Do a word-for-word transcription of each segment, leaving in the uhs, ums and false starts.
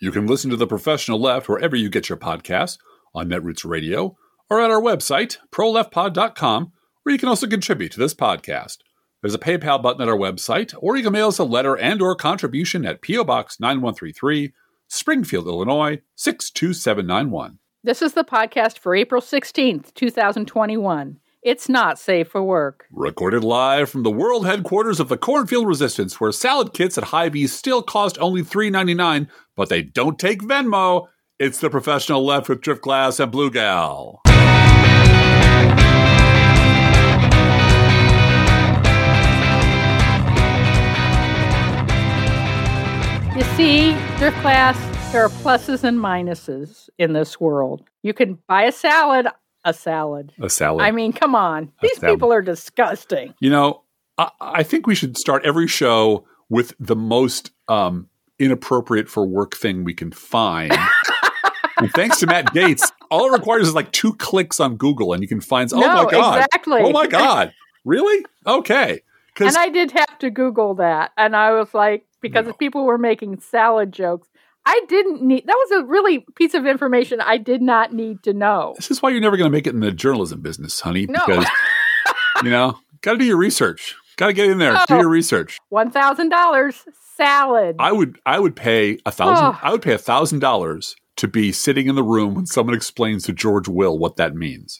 You can listen to The Professional Left wherever you get your podcasts, on Netroots Radio, or at our website, pro left pod dot com, where you can also contribute to this podcast. There's a PayPal button at our website, or you can mail us a letter and or contribution at P O. Box nine one three three, Springfield, Illinois, six two seven nine one. This is the podcast for April sixteenth, twenty twenty-one. It's not safe for work. Recorded live from the world headquarters of the Cornfield Resistance, where salad kits at Hy-Vee still cost only three ninety-nine, but they don't take Venmo. It's The Professional Left with Driftglass and Blue Gal. You see, Driftglass, there are pluses and minuses in this world. You can buy a salad, a salad. A salad. I mean, come on. These salad. People are disgusting. You know, I, I think we should start every show with the most um, inappropriate for work thing we can find. And thanks to Matt Gaetz, all it requires is like two clicks on Google and you can find, oh no, my God. Exactly. Oh my God. Really? Okay. And I did have to Google that. And I was like, because no. people were making salad jokes. I didn't need, that was a really piece of information I did not need to know. This is why you're never going to make it in the journalism business, honey. No. Because, you know, got to do your research. Got to get in there. No. Do your research. one thousand dollars salad. I would, I would pay a thousand, Oh. I would pay a thousand dollars to be sitting in the room when someone explains to George Will what that means.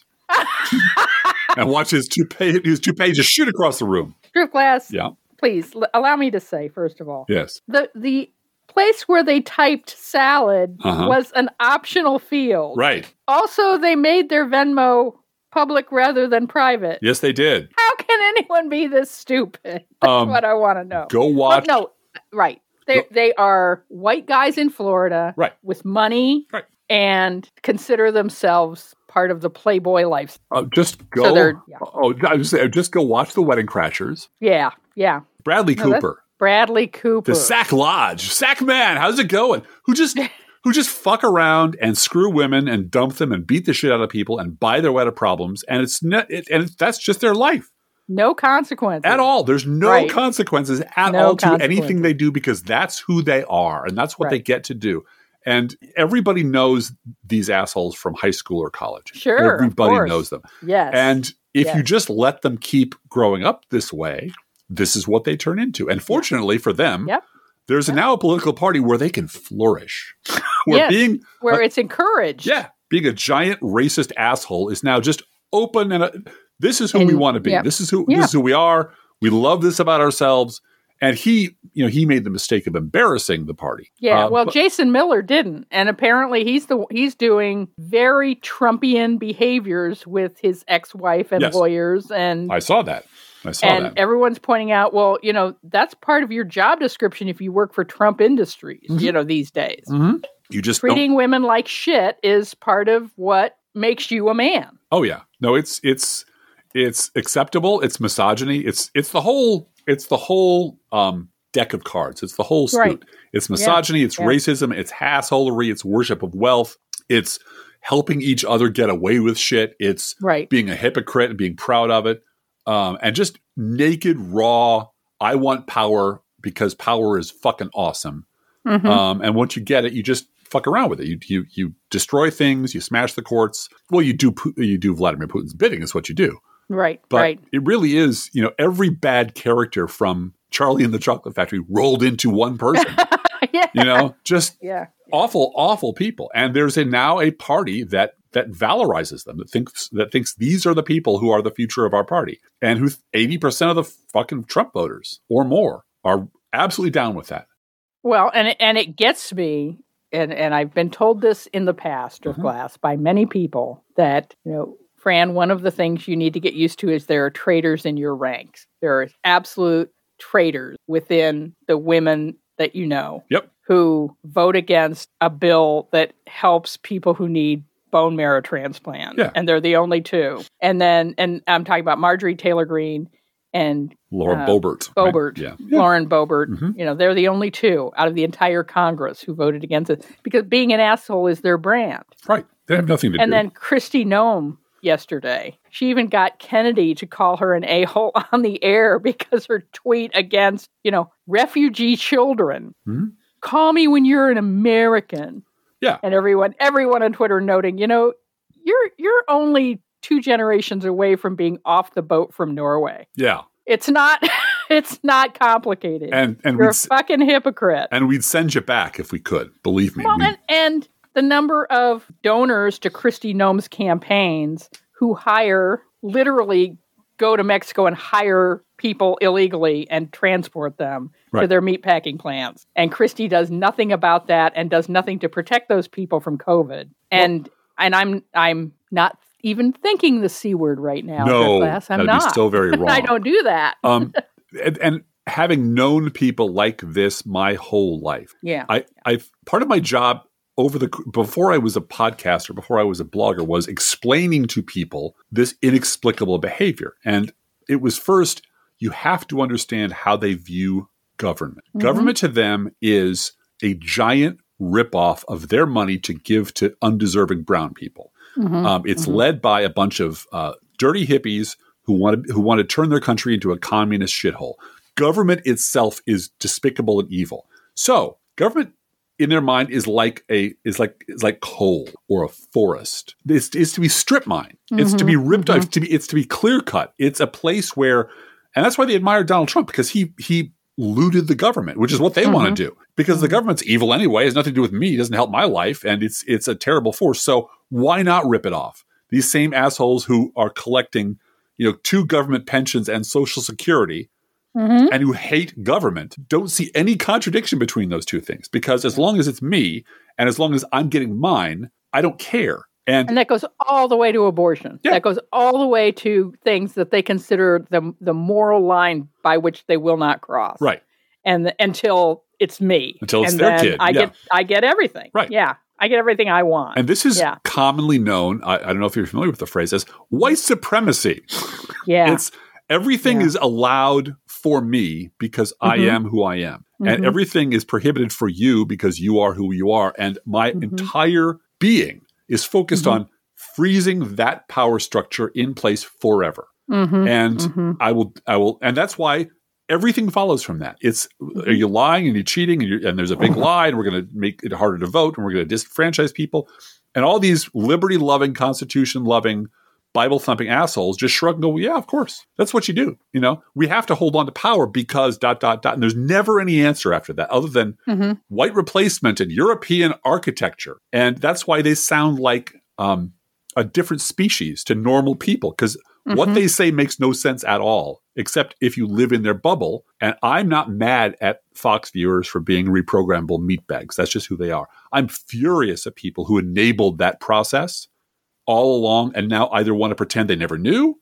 And watch his toupee, his toupee just shoot across the room. Driftglass. Yeah. Please l- allow me to say, first of all, Yes. the the place where they typed salad Uh-huh. was an optional field. Right. Also, they made their Venmo public rather than private. Yes, they did. How can anyone be this stupid? That's Um, what I want to know. Go watch. But no, right. They Go- they are white guys in Florida, Right. with money, Right. and consider themselves part of the Playboy life. Uh, just go. So they're- yeah. Oh, I was saying, just go watch The Wedding Crashers. Yeah, yeah. Bradley No, that's Cooper, Bradley Cooper. the Sack Lodge, Sack Man. How's it going? Who just who just fuck around and screw women and dump them and beat the shit out of people and buy their way out of problems, and it's not, it, and that's just their life. No consequences. At all. There's no Right. consequences at No all to anything consequences. they do because that's who they are and that's what they Right. get to do. And everybody knows these assholes from high school or college. Sure, of Everybody course. knows them. Yes. And if Yes. you just let them keep growing up this way, this is what they turn into. And fortunately for them, Yep. there's now a political party where they can flourish. where Yes, being where uh, it's encouraged. yeah, being a giant racist asshole is now just open and uh, this is who And- we want to be. yeah. This is who Yeah. this is who we are. We love this about ourselves. And he, you know, he made the mistake of embarrassing the party. Yeah, Uh, well, but- Jason Miller didn't, and apparently he's the he's doing very Trumpian behaviors with his ex-wife and Yes. lawyers, and I saw that. I saw and that. everyone's pointing out, well, you know, that's part of your job description if you work for Trump Industries, Mhm. you know, these days. Mhm. You just don't- Treating women like shit is part of what makes you a man. Oh yeah, no, it's it's it's acceptable. It's misogyny. It's it's the whole it's the whole um, deck of cards. It's the whole suit. Right. It's misogyny. It's Yeah. racism. It's assholery. It's worship of wealth. It's helping each other get away with shit. It's Right. being a hypocrite and being proud of it, um, and just naked, raw. I want power because power is fucking awesome. Mhm. Um, and once you get it, you just fuck around with it. You you you destroy things. You smash the courts. Well, you do Pu- you do Vladimir Putin's bidding. Is what you do. Right. But right. it really is. You know, every bad character from Charlie and the Chocolate Factory rolled into one person. yeah. You know, just Yeah. awful, awful people. And there's a now a party that that valorizes them, that thinks that thinks these are the people who are the future of our party, and who eighty percent of the fucking Trump voters or more are absolutely down with that. Well, and it, and it gets me, and, and I've been told this in the past, or Mhm. glass, by many people, that, you know, Fran, one of the things you need to get used to is there are traitors in your ranks. There are absolute traitors within the women that you know Yep. who vote against a bill that helps people who need bone marrow transplant. Yeah. And they're the only two. And then, and I'm talking about Marjorie Taylor Greene and Laura Uh, Boebert. right? Boebert, Yeah. Yeah. Lauren Boebert, Mhm. you know, they're the only two out of the entire Congress who voted against it because being an asshole is their brand. Right. They have nothing to And do. then Kristi Noem yesterday, she even got Kennedy to call her an a-hole on the air because her tweet against, you know, refugee children Mhm. call me when you're an American. Yeah. And everyone, everyone on Twitter noting, you know, you're you're only two generations away from being off the boat from Norway. Yeah. It's not, it's not complicated. And, and you're a s- fucking hypocrite. And we'd send you back if we could. Believe me. Well, we- and, and the number of donors to Kristi Noem's campaigns who hire, literally go to Mexico and hire people illegally and transport them right. to their meatpacking plants. And Kristi does nothing about that and does nothing to protect those people from COVID. And well, and I'm I'm not even thinking the C word right now. No, class. I'm that'd not. be so very wrong. I don't do that. um, and, and having known people like this my whole life, yeah, I, I've part of my job over the before I was a podcaster, before I was a blogger, was explaining to people this inexplicable behavior. And it was first, you have to understand how they view government. Mm-hmm. Government to them is a giant ripoff of their money to give to undeserving brown people. Mm-hmm. Um, it's mm-hmm. led by a bunch of uh, dirty hippies who want to who want to turn their country into a communist shithole. Government itself is despicable and evil. So government, in their mind, is like a is like is like coal or a forest. It's, it's to be strip mined. Mm-hmm. It's to be ripped mm-hmm. off. To be it's to be clear cut. It's a place where, and that's why they admire Donald Trump, because he he looted the government, which is what they mm-hmm. want to do. Because the government's evil anyway. It has nothing to do with me. It doesn't help my life, and it's it's a terrible force. So why not rip it off? These same assholes who are collecting, you know, two government pensions and Social Security, mm-hmm. and who hate government, don't see any contradiction between those two things. Because as long as it's me, and as long as I'm getting mine, I don't care. And, and that goes all the way to abortion. Yeah. That goes all the way to things that they consider the the moral line by which they will not cross. Right. And the, until it's me. Until it's and their then kid. I yeah. get I get everything. Right. Yeah. I get everything I want. And this is yeah. commonly known, I, I don't know if you're familiar with the phrase, as white supremacy. Yeah. It's everything yeah. is allowed for me because mm-hmm. I am who I am. Mm-hmm. And everything is prohibited for you because you are who you are. And my mm-hmm. entire being is focused mm-hmm. on freezing that power structure in place forever. Mm-hmm. And mm-hmm. I will, I will, and that's why everything follows from that. It's, are you lying and you're cheating and, you're, and there's a big lie and we're going to make it harder to vote and we're going to disenfranchise people. And all these liberty-loving, Constitution-loving, Bible-thumping assholes just shrug and go, well, yeah, of course. That's what you do. You know, we have to hold on to power because dot, dot, dot. And there's never any answer after that other than mm-hmm. white replacement and European architecture. And that's why they sound like um, a different species to normal people, because mm-hmm. what they say makes no sense at all, except if you live in their bubble. And I'm not mad at Fox viewers for being reprogrammable meatbags. That's just who they are. I'm furious at people who enabled that process all along and now either want to pretend they never knew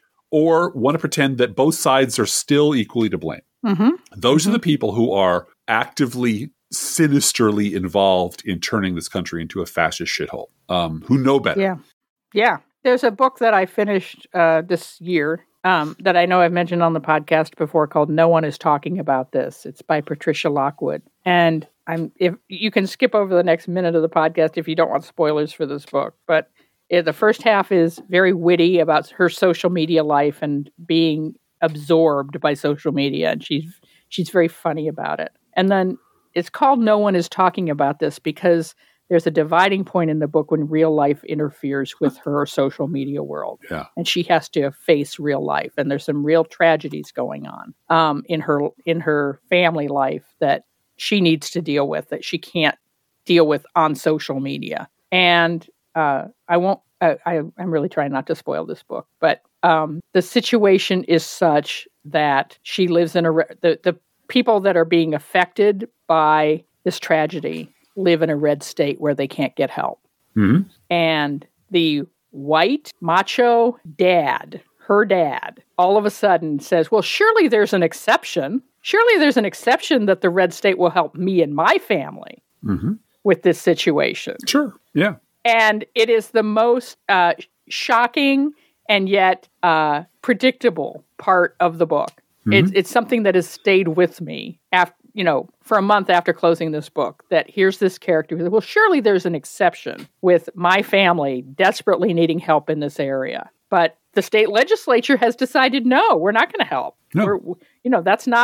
or want to pretend that both sides are still equally to blame. Mm-hmm. Those mm-hmm. are the people who are actively, sinisterly involved in turning this country into a fascist shithole, um, who know better. Yeah. Yeah. There's a book that I finished uh, this year um, that I know I've mentioned on the podcast before called No One Is Talking About This. It's by Patricia Lockwood. And I'm if you can skip over the next minute of the podcast if you don't want spoilers for this book. But it, the first half is very witty about her social media life and being absorbed by social media. And she's she's very funny about it. And then it's called No One Is Talking About This because there's a dividing point in the book when real life interferes with her social media world. Yeah. And she has to face real life. And there's some real tragedies going on um, in her in her family life that she needs to deal with, that she can't deal with on social media. And uh, I won't, uh, I, I'm really trying not to spoil this book, but um, the situation is such that she lives in a, re- the, the people that are being affected by this tragedy live in a red state where they can't get help. Mm-hmm. And the white macho dad, her dad, all of a sudden says, well, surely there's an exception. Surely there's an exception that the red state will help me and my family mm-hmm. with this situation. Sure. Yeah. And it is the most uh, shocking and yet uh, predictable part of the book. Mm-hmm. It's, it's something that has stayed with me after, you know, for a month after closing this book, that here's this character. Well, surely there's an exception with my family desperately needing help in this area. But the state legislature has decided, no, we're not going to help. No. We're, you know, that's not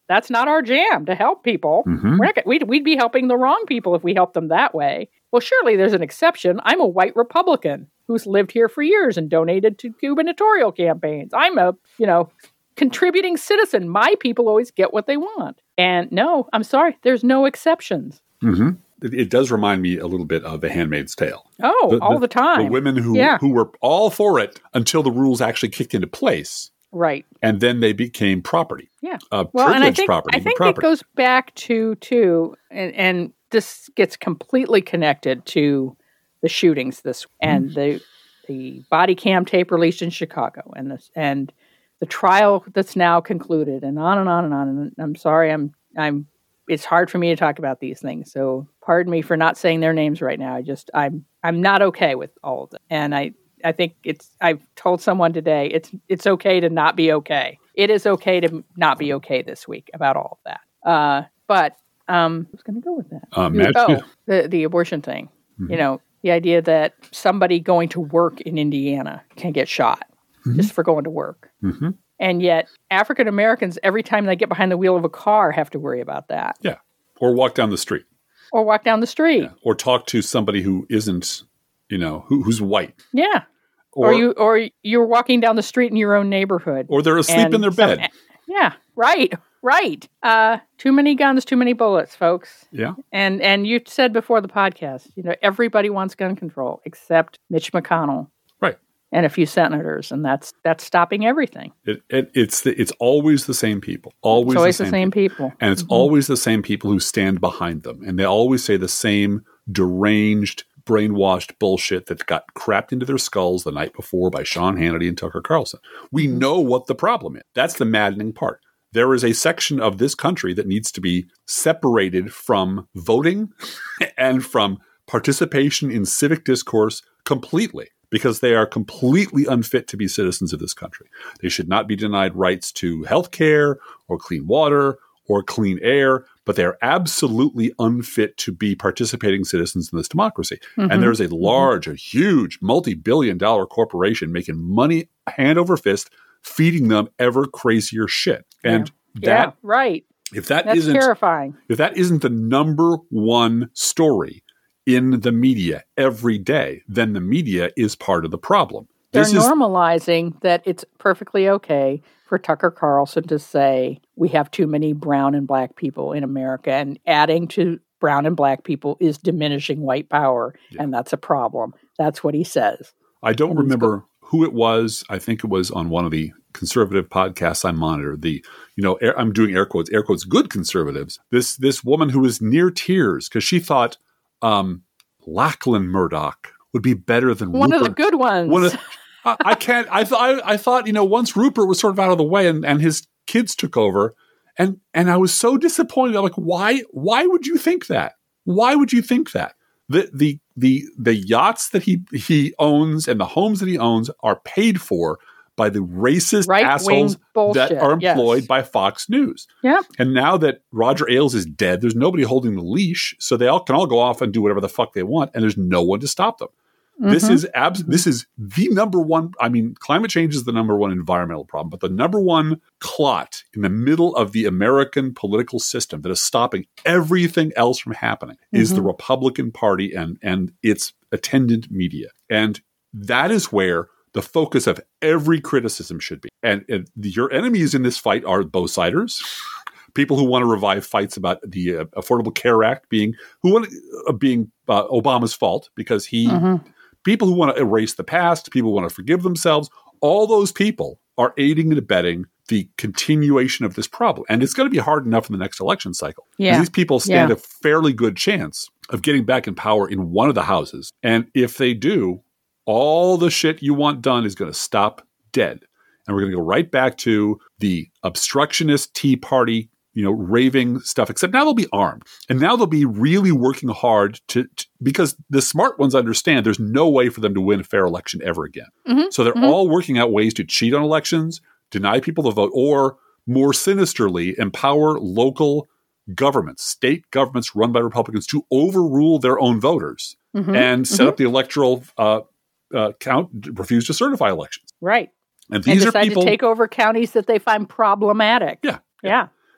That's not our jam to help people. Mm-hmm. We're not, we'd, we'd be helping the wrong people if we helped them that way. Well, surely there's an exception. I'm a white Republican who's lived here for years and donated to gubernatorial campaigns. I'm a, you know, contributing citizen. My people always get what they want. And no, I'm sorry, there's no exceptions. Mm-hmm. It, it does remind me a little bit of The Handmaid's Tale. Oh, the, all the, the time. The women who, yeah. who were all for it until the rules actually kicked into place. Right. And then they became property. Yeah. Uh, well, and I think, property, I think property. it goes back to, too, and, and this gets completely connected to the shootings this and mm. the the body cam tape released in Chicago and this and the trial that's now concluded and on and on and on. And I'm sorry, I'm I'm it's hard for me to talk about these things. So pardon me for not saying their names right now. I just I'm I'm not okay with all of them. And I, I think it's I've told someone today it's it's okay to not be okay. It is okay to not be okay this week about all of that. Uh, but um, I was going to go with that. Um, oh, the the abortion thing. Mm-hmm. You know, the idea that somebody going to work in Indiana can get shot mm-hmm. just for going to work. Mm-hmm. And yet African Americans, every time they get behind the wheel of a car, have to worry about that. Yeah. Or walk down the street. Or walk down the street. Yeah. Or talk to somebody who isn't, you know, who, who's white. Yeah. Or, or you or you're walking down the street in your own neighborhood. Or they're asleep in their bed. Some, yeah. Right. Right. Uh, too many guns, too many bullets, folks. Yeah. And and you said before the podcast, you know, everybody wants gun control except Mitch McConnell. Right. And a few senators, and that's that's stopping everything. It, it it's the, it's always the same people. Always, it's always the the same, same people. people. And it's mm-hmm. always the same people who stand behind them. And they always say the same deranged, brainwashed bullshit that got crapped into their skulls the night before by Sean Hannity and Tucker Carlson. We know what the problem is. That's the maddening part. There is a section of this country that needs to be separated from voting and from participation in civic discourse completely, because they are completely unfit to be citizens of this country. They should not be denied rights to health care or clean water or clean air, but they are absolutely unfit to be participating citizens in this democracy. Mm-hmm. And there's a large, mm-hmm. a huge, multi-billion dollar corporation making money hand over fist, feeding them ever crazier shit. And yeah. that, yeah, right. If that That's isn't terrifying. If that isn't the number one story in the media every day, then the media is part of the problem. They're this normalizing is, that it's perfectly okay for Tucker Carlson to say we have too many brown and black people in America, and adding to brown and black people is diminishing white power, yeah. and that's a problem. That's what he says. I don't and remember who it was. I think it was on one of the conservative podcasts I monitor. The, you know, air, I'm doing air quotes, air quotes, good conservatives. This this woman who was near tears because she thought um, Lachlan Murdoch would be better than one Rupert. of the good ones. One of, I, I can't. I thought. I thought. You know, once Rupert was sort of out of the way and, and his kids took over, and and I was so disappointed. I'm like, why? Why would you think that? Why would you think that? The the the the yachts that he he owns and the homes that he owns are paid for by the racist right assholes bullshit. that are employed yes. by Fox News. Yeah. And now that Roger Ailes is dead, there's nobody holding the leash, so they all can all go off and do whatever the fuck they want, and there's no one to stop them. Mm-hmm. This is abs- This is the number one. I mean, climate change is the number one environmental problem, but the number one clot in the middle of the American political system that is stopping everything else from happening mm-hmm. is the Republican Party and and its attendant media, and that is where the focus of every criticism should be. And, and your enemies in this fight are both siders. People who want to revive fights about the uh, Affordable Care Act being who want uh, being uh, Obama's fault because he. Mm-hmm. People who want to erase the past, people who want to forgive themselves, all those people are aiding and abetting the continuation of this problem. And it's going to be hard enough in the next election cycle. Yeah. These people stand yeah. a fairly good chance of getting back in power in one of the houses. And if they do, all the shit you want done is going to stop dead. And we're going to go right back to the obstructionist Tea Party, you know, raving stuff, except now they'll be armed. And now they'll be really working hard to, to because the smart ones understand there's no way for them to win a fair election ever again. Mm-hmm. So they're mm-hmm. all working out ways to cheat on elections, deny people the vote, or more sinisterly, empower local governments, state governments run by Republicans to overrule their own voters mm-hmm. and set mm-hmm. up the electoral uh, uh, count, refuse to certify elections. Right. And these and are decide people to take over counties that they find problematic. Yeah. Yeah.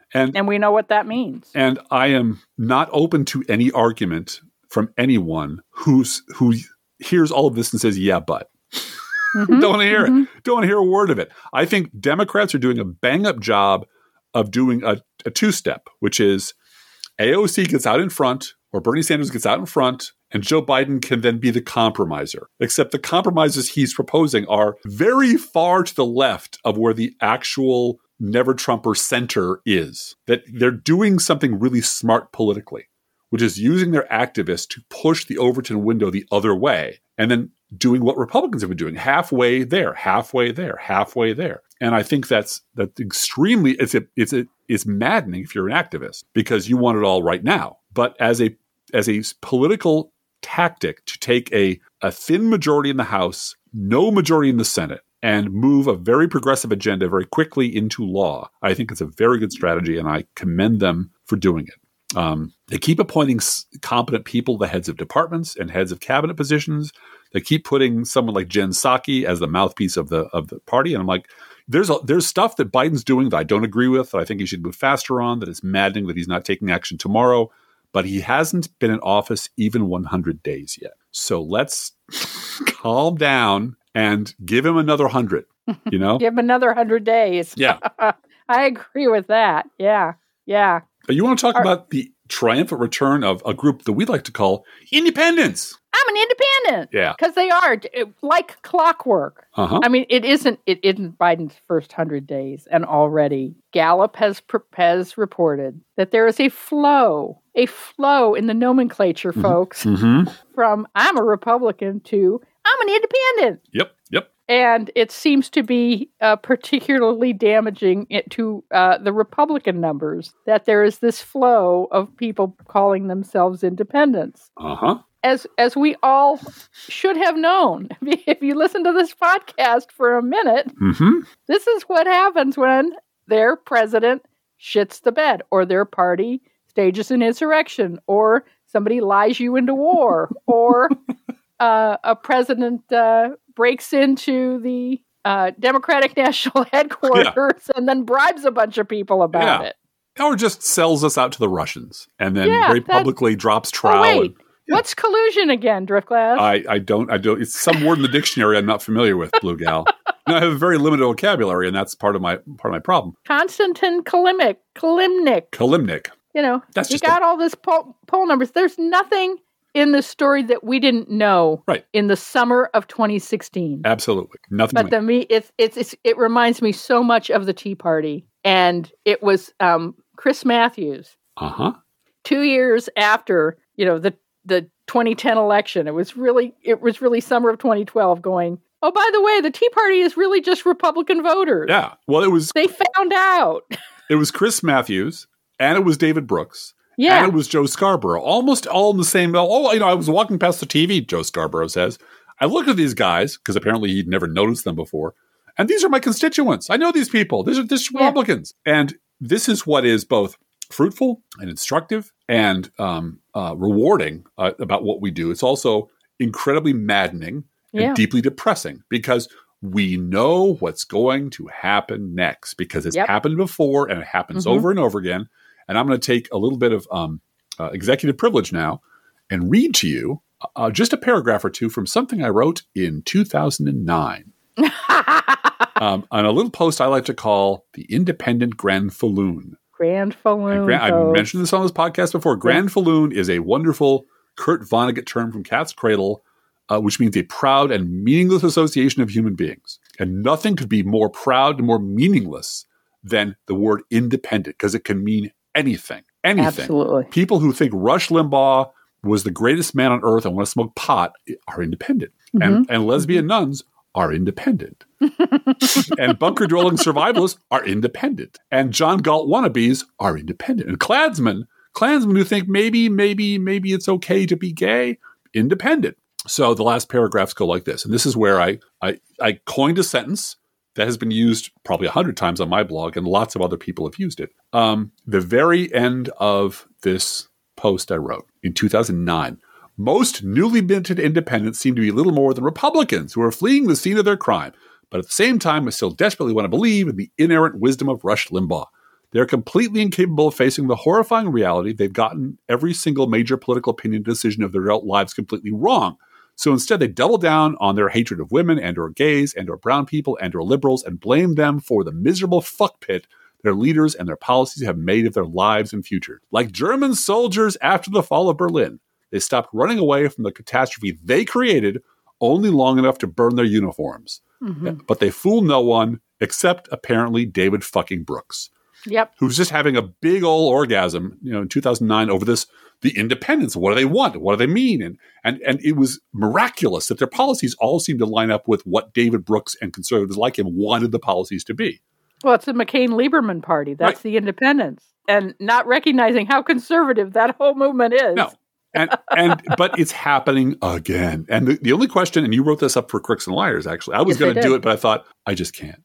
And, and we know what that means. And I am not open to any argument from anyone who's who hears all of this and says, yeah, but. Mm-hmm. Don't want to hear mm-hmm. it. Don't want to hear a word of it. I think Democrats are doing a bang-up job of doing a, a two-step, which is A O C gets out in front, or Bernie Sanders gets out in front, and Joe Biden can then be the compromiser. Except the compromises he's proposing are very far to the left of where the actual never-Trumper center is. That they're doing something really smart politically, which is using their activists to push the Overton window the other way, and then doing what Republicans have been doing, halfway there, halfway there, halfway there. And I think that's that's extremely, it's a, it's a, it's maddening if you're an activist, because you want it all right now. But as a as a political tactic to take a, a thin majority in the House, no majority in the Senate, and move a very progressive agenda very quickly into law, I think it's a very good strategy, and I commend them for doing it. Um, they keep appointing s- competent people, the heads of departments and heads of cabinet positions. They keep putting someone like Jen Psaki as the mouthpiece of the of the party, and I'm like, there's a, there's stuff that Biden's doing that I don't agree with, that I think he should move faster on. That it's maddening that he's not taking action tomorrow, but he hasn't been in office even one hundred days yet. So let's calm down and give him another hundred. You know, give him another hundred days. Yeah, I agree with that. Yeah, yeah. You want to talk Our, about the triumphant return of a group that we like to call independents? I'm an independent. Yeah. Because they are like clockwork. Uh-huh. I mean, it isn't it isn't Biden's first hundred days. And already Gallup has, has reported that there is a flow, a flow in the nomenclature, mm-hmm. folks, mm-hmm. from I'm a Republican to I'm an independent. Yep, yep. And it seems to be uh, particularly damaging it to uh, the Republican numbers that there is this flow of people calling themselves independents. Uh-huh. As as we all should have known. If you listen to this podcast for a minute, mm-hmm. this is what happens when their president shits the bed, or their party stages an insurrection, or somebody lies you into war, or uh, a president uh, breaks into the uh, Democratic National Headquarters yeah. and then bribes a bunch of people about yeah. it. Or just sells us out to the Russians and then yeah, very publicly drops trowel. Oh, wait. And, yeah. What's collusion again, Driftglass? I, I don't, I don't, it's some word in the dictionary I'm not familiar with, Blue Gal. No, I have a very limited vocabulary, and that's part of my part of my problem. Konstantin Kalimnik. Kalimnik. Kalimnik. You know, that's you just got a- all this poll, poll numbers. There's nothing in the story that we didn't know right. in the summer of twenty sixteen. Absolutely. Nothing. But the me it's, it's it's it reminds me so much of the Tea Party. And it was um, Chris Matthews. Uh-huh. Two years after, you know, the the twenty ten election. It was really it was really summer of twenty twelve going, oh, by the way, the Tea Party is really just Republican voters. Yeah. Well, it was they found out. It was Chris Matthews, and it was David Brooks. Yeah. And it was Joe Scarborough, almost all in the same. Oh, you know, I was walking past the T V, Joe Scarborough says. I looked at these guys, because apparently he'd never noticed them before. And these are my constituents. I know these people. These are, these are yeah. Republicans. And this is what is both fruitful and instructive and um, uh, rewarding uh, about what we do. It's also incredibly maddening and yeah. deeply depressing, because we know what's going to happen next, because it's yep. happened before and it happens mm-hmm. over and over again. And I'm going to take a little bit of um, uh, executive privilege now and read to you uh, just a paragraph or two from something I wrote in two thousand nine um, on a little post I like to call the Independent Granfalloon. Granfalloon. Gran- I've mentioned this on this podcast before. Granfalloon is a wonderful Kurt Vonnegut term from Cat's Cradle, uh, which means a proud and meaningless association of human beings. And nothing could be more proud and more meaningless than the word independent, because it can mean anything. Anything. Absolutely. People who think Rush Limbaugh was the greatest man on earth and want to smoke pot are independent. Mm-hmm. And, and lesbian nuns are independent. And bunker-dwelling survivalists are independent. And John Galt wannabes are independent. And Klansmen, Klansmen who think maybe, maybe, maybe it's okay to be gay, independent. So the last paragraphs go like this. And this is where I I, I coined a sentence that has been used probably a hundred times on my blog, and lots of other people have used it. Um, the very end of this post I wrote in two thousand nine. Most newly minted independents seem to be little more than Republicans who are fleeing the scene of their crime, but at the same time, I still desperately want to believe in the inerrant wisdom of Rush Limbaugh. They're completely incapable of facing the horrifying reality they've gotten every single major political opinion decision of their adult lives completely wrong. So instead, they double down on their hatred of women and or gays and or brown people and or liberals and blame them for the miserable fuck pit their leaders and their policies have made of their lives and future. Like German soldiers after the fall of Berlin, they stopped running away from the catastrophe they created only long enough to burn their uniforms. Mm-hmm. But they fool no one except apparently David fucking Brooks. Yep. Who's just having a big old orgasm, you know, in two thousand nine over this, the independence. What do they want? What do they mean? And and and it was miraculous that their policies all seemed to line up with what David Brooks and conservatives like him wanted the policies to be. Well, it's the McCain-Lieberman party. That's right. The independence. And not recognizing how conservative that whole movement is. No. and and but it's happening again. And the, the only question, and you wrote this up for Crooks and Liars, actually. I was yes, going to do it, but I thought, I just can't.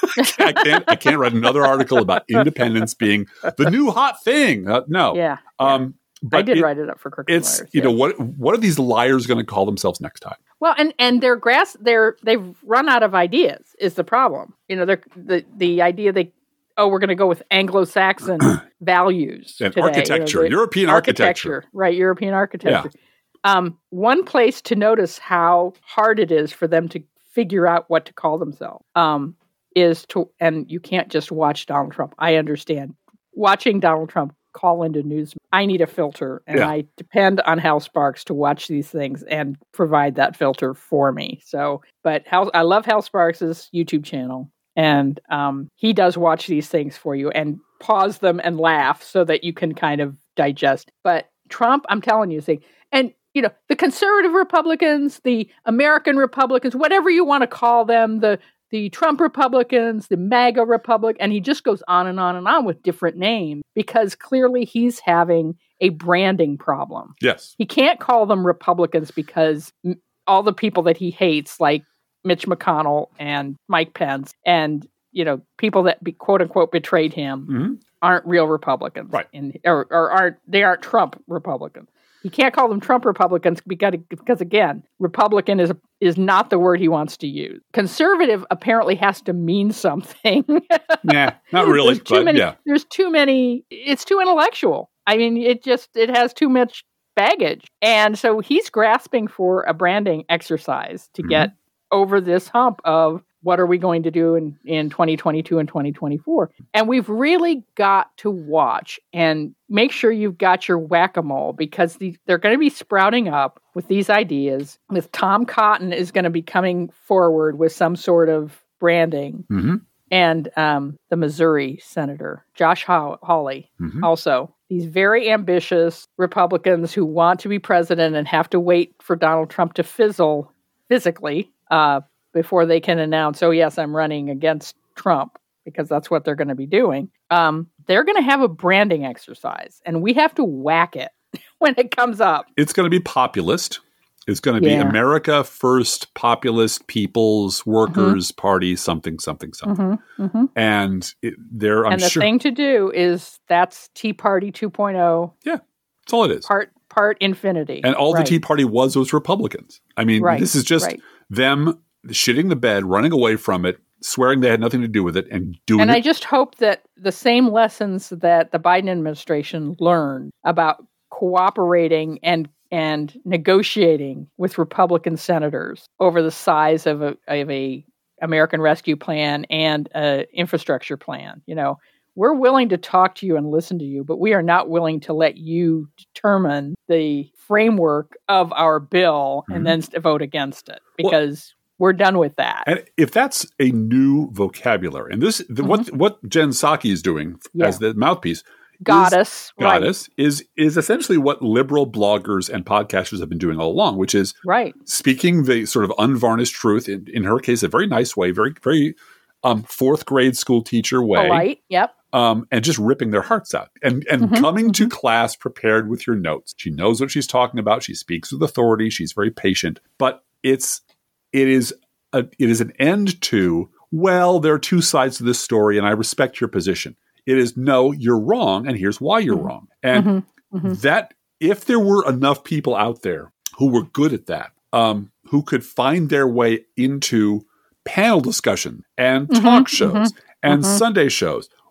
I can't I can't write another article about independence being the new hot thing. Uh, no. Yeah. Um, but I did it, write it up for Crooks and it's, Liars. You yeah. know, what what are these liars going to call themselves next time? Well, and, and their grass, they're, they've run out of ideas is the problem. You know, they're, the, the idea they, oh, we're going to go with Anglo-Saxon values and today. architecture, you know, European architecture. architecture. Right, European architecture. Yeah. Um, one place to notice how hard it is for them to figure out what to call themselves um, is to, and you can't just watch Donald Trump. I understand. Watching Donald Trump call into news, I need a filter, and yeah. I depend on Hal Sparks to watch these things and provide that filter for me. So, but Hal, I love Hal Sparks' YouTube channel. And um, he does watch these things for you and pause them and laugh so that you can kind of digest. But Trump, I'm telling you, see, and, you know, the conservative Republicans, the American Republicans, whatever you want to call them, the the Trump Republicans, the MAGA Republic, and he just goes on and on and on with different names because clearly he's having a branding problem. Yes. He can't call them Republicans because all the people that he hates, like Mitch McConnell and Mike Pence and, you know, people that be, quote unquote betrayed him mm-hmm. aren't real Republicans. Right. In, or, or aren't, they aren't Trump Republicans. You can't call them Trump Republicans because, because again, Republican is is not the word he wants to use. Conservative apparently has to mean something. Nah, not really. There's too but many, yeah. There's too many, it's too intellectual. I mean, it just, it has too much baggage. And so he's grasping for a branding exercise to mm-hmm. get over this hump of what are we going to do in, in twenty twenty-two and twenty twenty-four. And we've really got to watch and make sure you've got your whack-a-mole because the, they're going to be sprouting up with these ideas. With Tom Cotton is going to be coming forward with some sort of branding. Mm-hmm. And um, the Missouri Senator, Josh Hawley, mm-hmm. also. These very ambitious Republicans who want to be president and have to wait for Donald Trump to fizzle physically uh, before they can announce, oh, yes, I'm running against Trump, because that's what they're going to be doing. Um, they're going to have a branding exercise, and we have to whack it when it comes up. It's going to be populist. It's going to yeah. be America First, Populist, People's Workers mm-hmm. Party, something, something, something. Mm-hmm. Mm-hmm. And it, there, I'm and the sure, thing to do is that's Tea Party two point oh. Yeah, that's all it is. Part part infinity. And all right. the Tea Party was was Republicans. I mean, right. this is just right. them shitting the bed, running away from it, swearing they had nothing to do with it, and doing and it. And I just hope that the same lessons that the Biden administration learned about cooperating and and negotiating with Republican senators over the size of a of a American Rescue Plan and an infrastructure plan. You know, we're willing to talk to you and listen to you, but we are not willing to let you determine the framework of our bill mm-hmm. and then vote against it because well, we're done with that. And if that's a new vocabulary, and this the, mm-hmm. what what Jen Psaki is doing yeah. as the mouthpiece, goddess, is, right. goddess is is essentially what liberal bloggers and podcasters have been doing all along, which is right. speaking the sort of unvarnished truth. In, in her case, a very nice way, very very um, fourth grade school teacher way, right? Yep. Um, and just ripping their hearts out and, and mm-hmm. coming to class prepared with your notes. She knows what she's talking about. She speaks with authority. She's very patient, but it's, it is a, it is an end to, well, there are two sides to this story and I respect your position. It is, no, you're wrong. And here's why you're mm-hmm. wrong. And mm-hmm. Mm-hmm. that if there were enough people out there who were good at that, um, who could find their way into panel discussion and mm-hmm. talk shows mm-hmm. and mm-hmm. Sunday shows,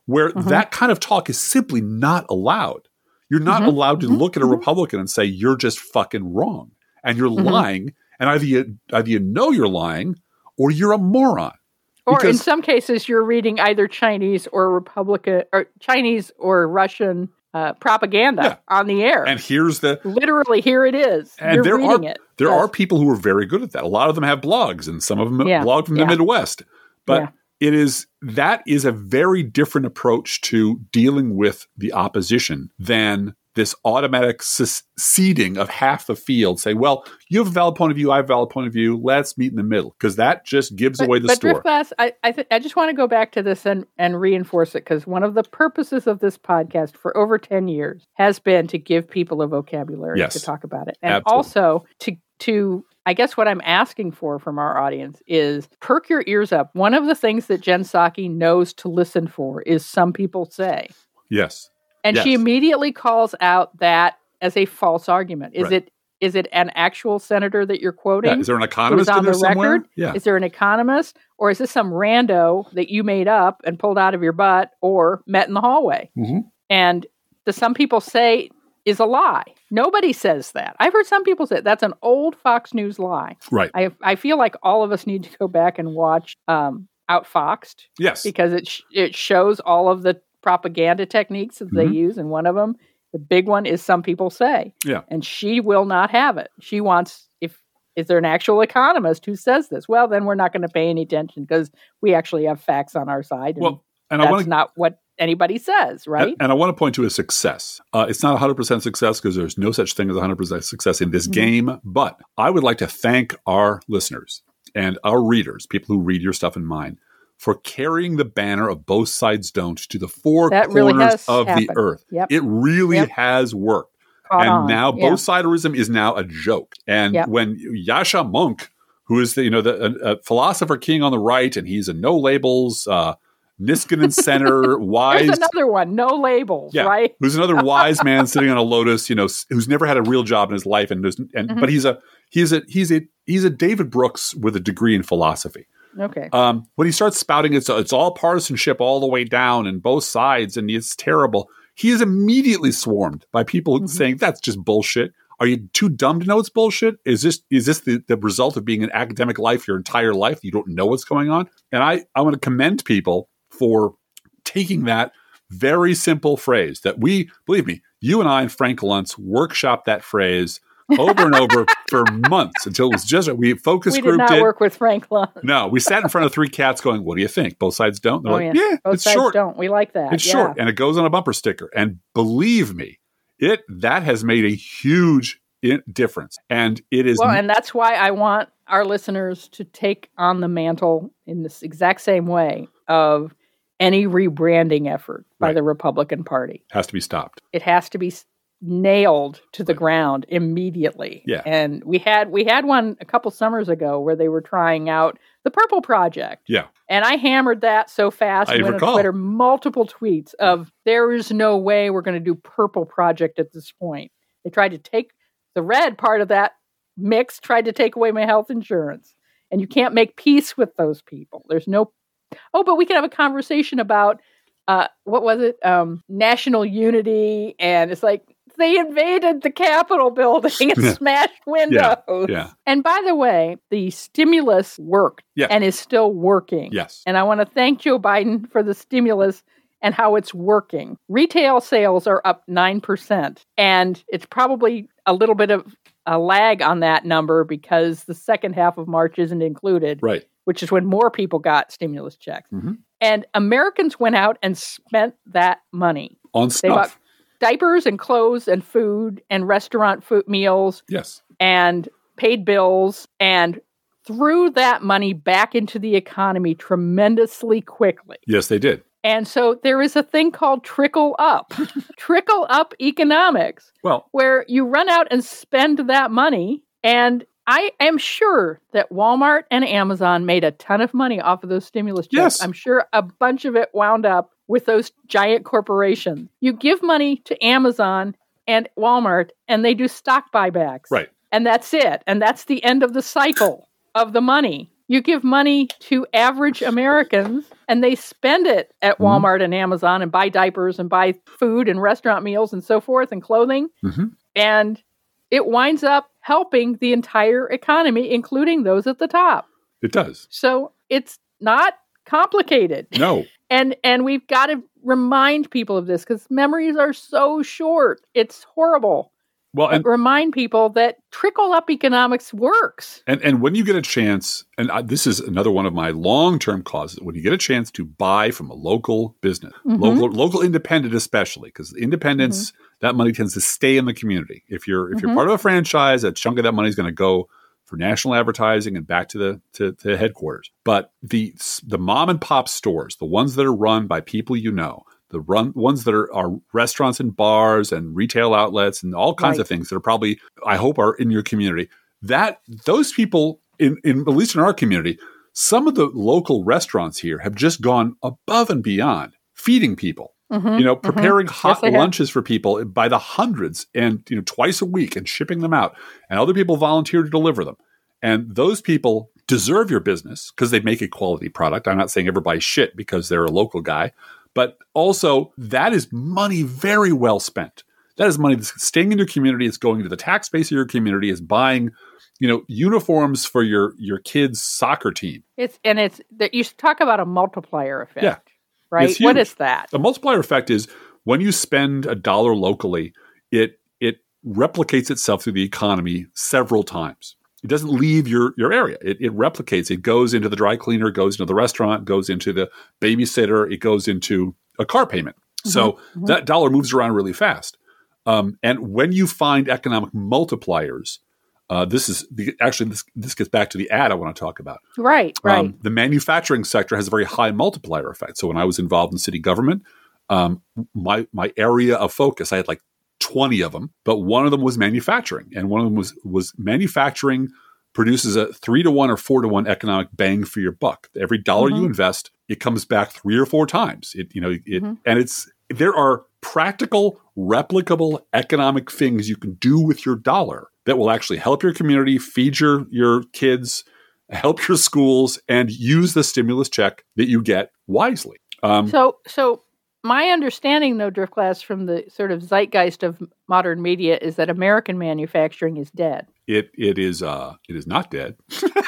where Mm-hmm. that kind of talk is simply not allowed. You're not Mm-hmm. allowed to Mm-hmm. look at a Mm-hmm. Republican and say, you're just fucking wrong. And you're Mm-hmm. lying. And either you, either you know you're lying or you're a moron. Or in Because- some cases, you're reading either Chinese or Republican or Chinese or Russian uh, propaganda Yeah. on the air. And here's the Literally, here it is. And you're there reading are it. there Yes. are people who are very good at that. A lot of them have blogs, and some of them Yeah. blog from the Yeah. Midwest. But Yeah. it is that is a very different approach to dealing with the opposition than this automatic seceding of half the field. Say, well, you have a valid point of view, I have a valid point of view. Let's meet in the middle, because that just gives But, away the but store. Driftglass, I I, th- I just want to go back to this and, and reinforce it, because one of the purposes of this podcast for over ten years has been to give people a vocabulary Yes. to talk about it. And Absolutely. also to to I guess what I'm asking for from our audience is perk your ears up. One of the things that Jen Psaki knows to listen for is some people say. Yes. And she Yes. immediately calls out that as a false argument. Is Right. it is it an actual senator that you're quoting? Yeah. Is there an economist on in there the somewhere? record? Yeah. Is there an economist, or is this some rando that you made up and pulled out of your butt or met in the hallway? Mhm. And the some people say is a lie. Nobody says that. I've heard some people say that's an old Fox News lie. Right. I I feel like all of us need to go back and watch um, Outfoxed, Yes. because it sh- it shows all of the propaganda techniques that they Mhm. use, and one of them, the big one, is some people say. Yeah. And she will not have it. She wants, if is there an actual economist who says this? Well, then we're not going to pay any attention because we actually have facts on our side. And Well, and I that's want to not what anybody says, right? And, and I want to point to a success. Uh, it's not one hundred percent success, because there's no such thing as one hundred percent success in this Mhm. game. But I would like to thank our listeners and our readers, people who read your stuff and mine, for carrying the banner of Both Sides Don't to the four That really corners has of happened. the earth. Yep. It really Yep. has worked. Caught and on. now Yeah. both siderism is now a joke. And Yep. when Yasha Monk, who is the you know the a, a philosopher king on the right, and he's a no labels uh, Niskanen Center wise. There's another one, no labels, Yeah, right? who's another wise man sitting on a lotus, you know, s- who's never had a real job in his life, and there's- and Mhm. but he's a he's a he's a he's a David Brooks with a degree in philosophy. Okay. Um, when he starts spouting it's it's all partisanship all the way down and both sides, and it's terrible, he is immediately swarmed by people Mhm. saying that's just bullshit. Are you too dumb to know it's bullshit? Is this is this the, the result of being an academic life your entire life? You don't know what's going on? And I, I want to commend people for taking that very simple phrase that we, believe me, you and I and Frank Luntz workshopped that phrase over and over for months until it was just, we focus we did grouped not it. work with Frank Lund. No, we sat in front of three cats going, what do you think? Both sides don't? They're Oh, like, yeah. yeah, Both it's sides short. don't. We like that. It's yeah. short, and it goes on a bumper sticker. And believe me, it that has made a huge i- difference. And it is Well, and that's why I want our listeners to take on the mantle in this exact same way of any rebranding effort by Right. the Republican Party. has to be stopped. It has to be s- nailed to the ground immediately. Yeah. And we had we had one a couple summers ago where they were trying out the Purple Project. Yeah. And I hammered that so fast. I went on recall. Twitter multiple tweets of there is no way we're going to do Purple Project at this point. They tried to take the red part of that mix, tried to take away my health insurance. And you can't make peace with those people. There's no Oh, but we can have a conversation about uh, what was it? Um, national unity, and it's like they invaded the Capitol building and Yeah. smashed windows. Yeah. And by the way, the stimulus worked Yeah. and is still working. Yes. And I want to thank Joe Biden for the stimulus and how it's working. Retail sales are up nine percent, and it's probably a little bit of a lag on that number because the second half of March isn't included, Right. which is when more people got stimulus checks. Mhm. And Americans went out and spent that money. On They bought stuff. diapers and clothes and food and restaurant food meals Yes. and paid bills and threw that money back into the economy tremendously quickly. Yes, they did. And so there is a thing called trickle up, trickle up economics, Well, where you run out and spend that money. And I am sure that Walmart and Amazon made a ton of money off of those stimulus checks. Yes. I'm sure a bunch of it wound up with those giant corporations. You give money to Amazon and Walmart, and they do stock buybacks. right. And that's it. And that's the end of the cycle of the money. You give money to average Americans, and they spend it at Mhm. Walmart and Amazon and buy diapers and buy food and restaurant meals and so forth and clothing. Mm-hmm. And it winds up helping the entire economy, including those at the top. It does. So it's not complicated. No. And and we've got to remind people of this because memories are so short. It's horrible. Well, and But remind people that trickle-up economics works. And and when you get a chance, and I, this is another one of my long-term causes, when you get a chance to buy from a local business, Mhm. local local independent especially, because independents, that money tends to stay in the community. If you're if you're Mhm. part of a franchise, a chunk of that money is going to go for national advertising and back to the to, to headquarters. But the the mom and pop stores, the ones that are run by people you know, the run ones that are, are restaurants and bars and retail outlets and all kinds Right. of things that are probably, I hope, are in your community. That those people in, in at least in our community, some of the local restaurants here have just gone above and beyond feeding people. Mhm. You know, Mhm. preparing hot Yes, they have. lunches for people by the hundreds and, you know, twice a week and shipping them out. And other people volunteer to deliver them. And those people deserve your business because they make a quality product. I'm not saying everybody's shit because they're a local guy, but also that is money very well spent. That is money that's staying in your community. It's going to the tax base of your community. It's buying, you know, uniforms for your your kids' soccer team. It's and it's that you talk about a multiplier effect. Yeah. Right? It's What huge. is that? The multiplier effect is when you spend a dollar locally, it it replicates itself through the economy several times. It doesn't leave your, your area. It, it replicates. It goes into the dry cleaner, goes into the restaurant, goes into the babysitter. It goes into a car payment. So mhm. that dollar moves around really fast. Um, and when you find economic multipliers, uh, this is the, actually this this gets back to the ad I want to talk about. Right, right. Um, the manufacturing sector has a very high multiplier effect. So when I was involved in city government, um, my my area of focus, I had like twenty of them, but one of them was manufacturing, and one of them was was manufacturing produces a three to one or four to one economic bang for your buck. Every dollar Mhm. you invest, it comes back three or four times. It you know it Mhm. and it's there are practical, replicable economic things you can do with your dollar that will actually help your community, feed your your kids, help your schools, and use the stimulus check that you get wisely. Um, So, so my understanding, though, Driftglass, from the sort of zeitgeist of modern media, is that American manufacturing is dead. it it is uh, it is not dead.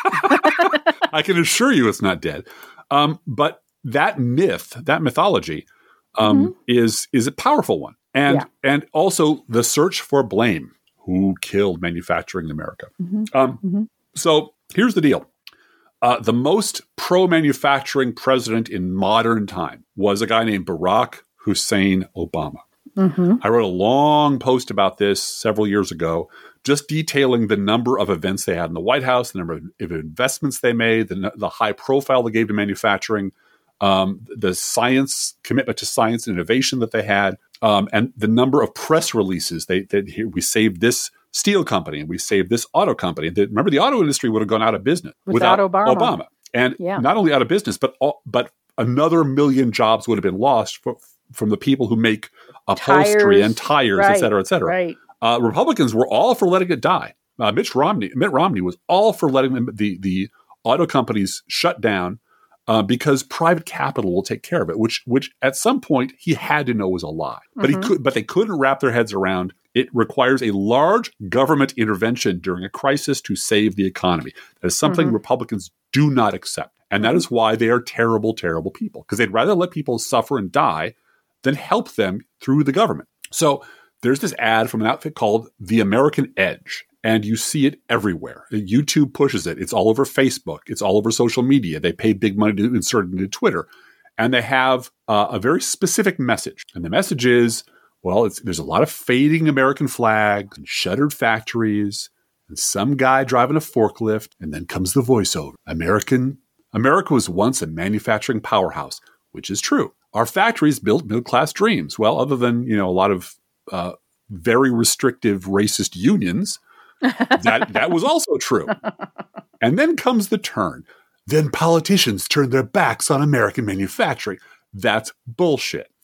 I can assure you, it's not dead. Um, but that myth, that mythology, um, is is a powerful one, and Yeah. and also the search for blame. Who killed manufacturing in America? Mhm. Um, Mhm. So here's the deal. Uh, the most pro-manufacturing president in modern time was a guy named Barack Hussein Obama. Mhm. I wrote a long post about this several years ago, just detailing the number of events they had in the White House, the number of investments they made, the, the high profile they gave to manufacturing, um, the science commitment to science and innovation that they had, um, and the number of press releases they that here we saved this steel company and we saved this auto company. The, remember, the auto industry would have gone out of business Without Obama. and Yeah. not only out of business, but all, but another million jobs would have been lost for, from the people who make upholstery Tires, and tires, right, et cetera, et cetera. Right. Uh, Republicans were all for letting it die. Uh, Mitch Romney, Mitt Romney was all for letting them, the the auto companies shut down uh, because private capital will take care of it. Which which at some point he had to know was a lie, but Mhm. he could, but they couldn't wrap their heads around. It requires a large government intervention during a crisis to save the economy. That is something Mhm. Republicans do not accept, and that is why they are terrible, terrible people, because they'd rather let people suffer and die than help them through the government. So there's this ad from an outfit called The American Edge, and you see it everywhere. YouTube pushes it. It's all over Facebook. It's all over social media. They pay big money to insert it into Twitter. And they have uh, a very specific message. And the message is, well, it's, there's a lot of fading American flags and shuttered factories and some guy driving a forklift, and then comes the voiceover. American America was once a manufacturing powerhouse, which is true. Our factories built middle-class dreams. Well, other than, you know, a lot of uh, very restrictive racist unions, that, that was also true. And then comes the turn. Then politicians turned their backs on American manufacturing. That's bullshit.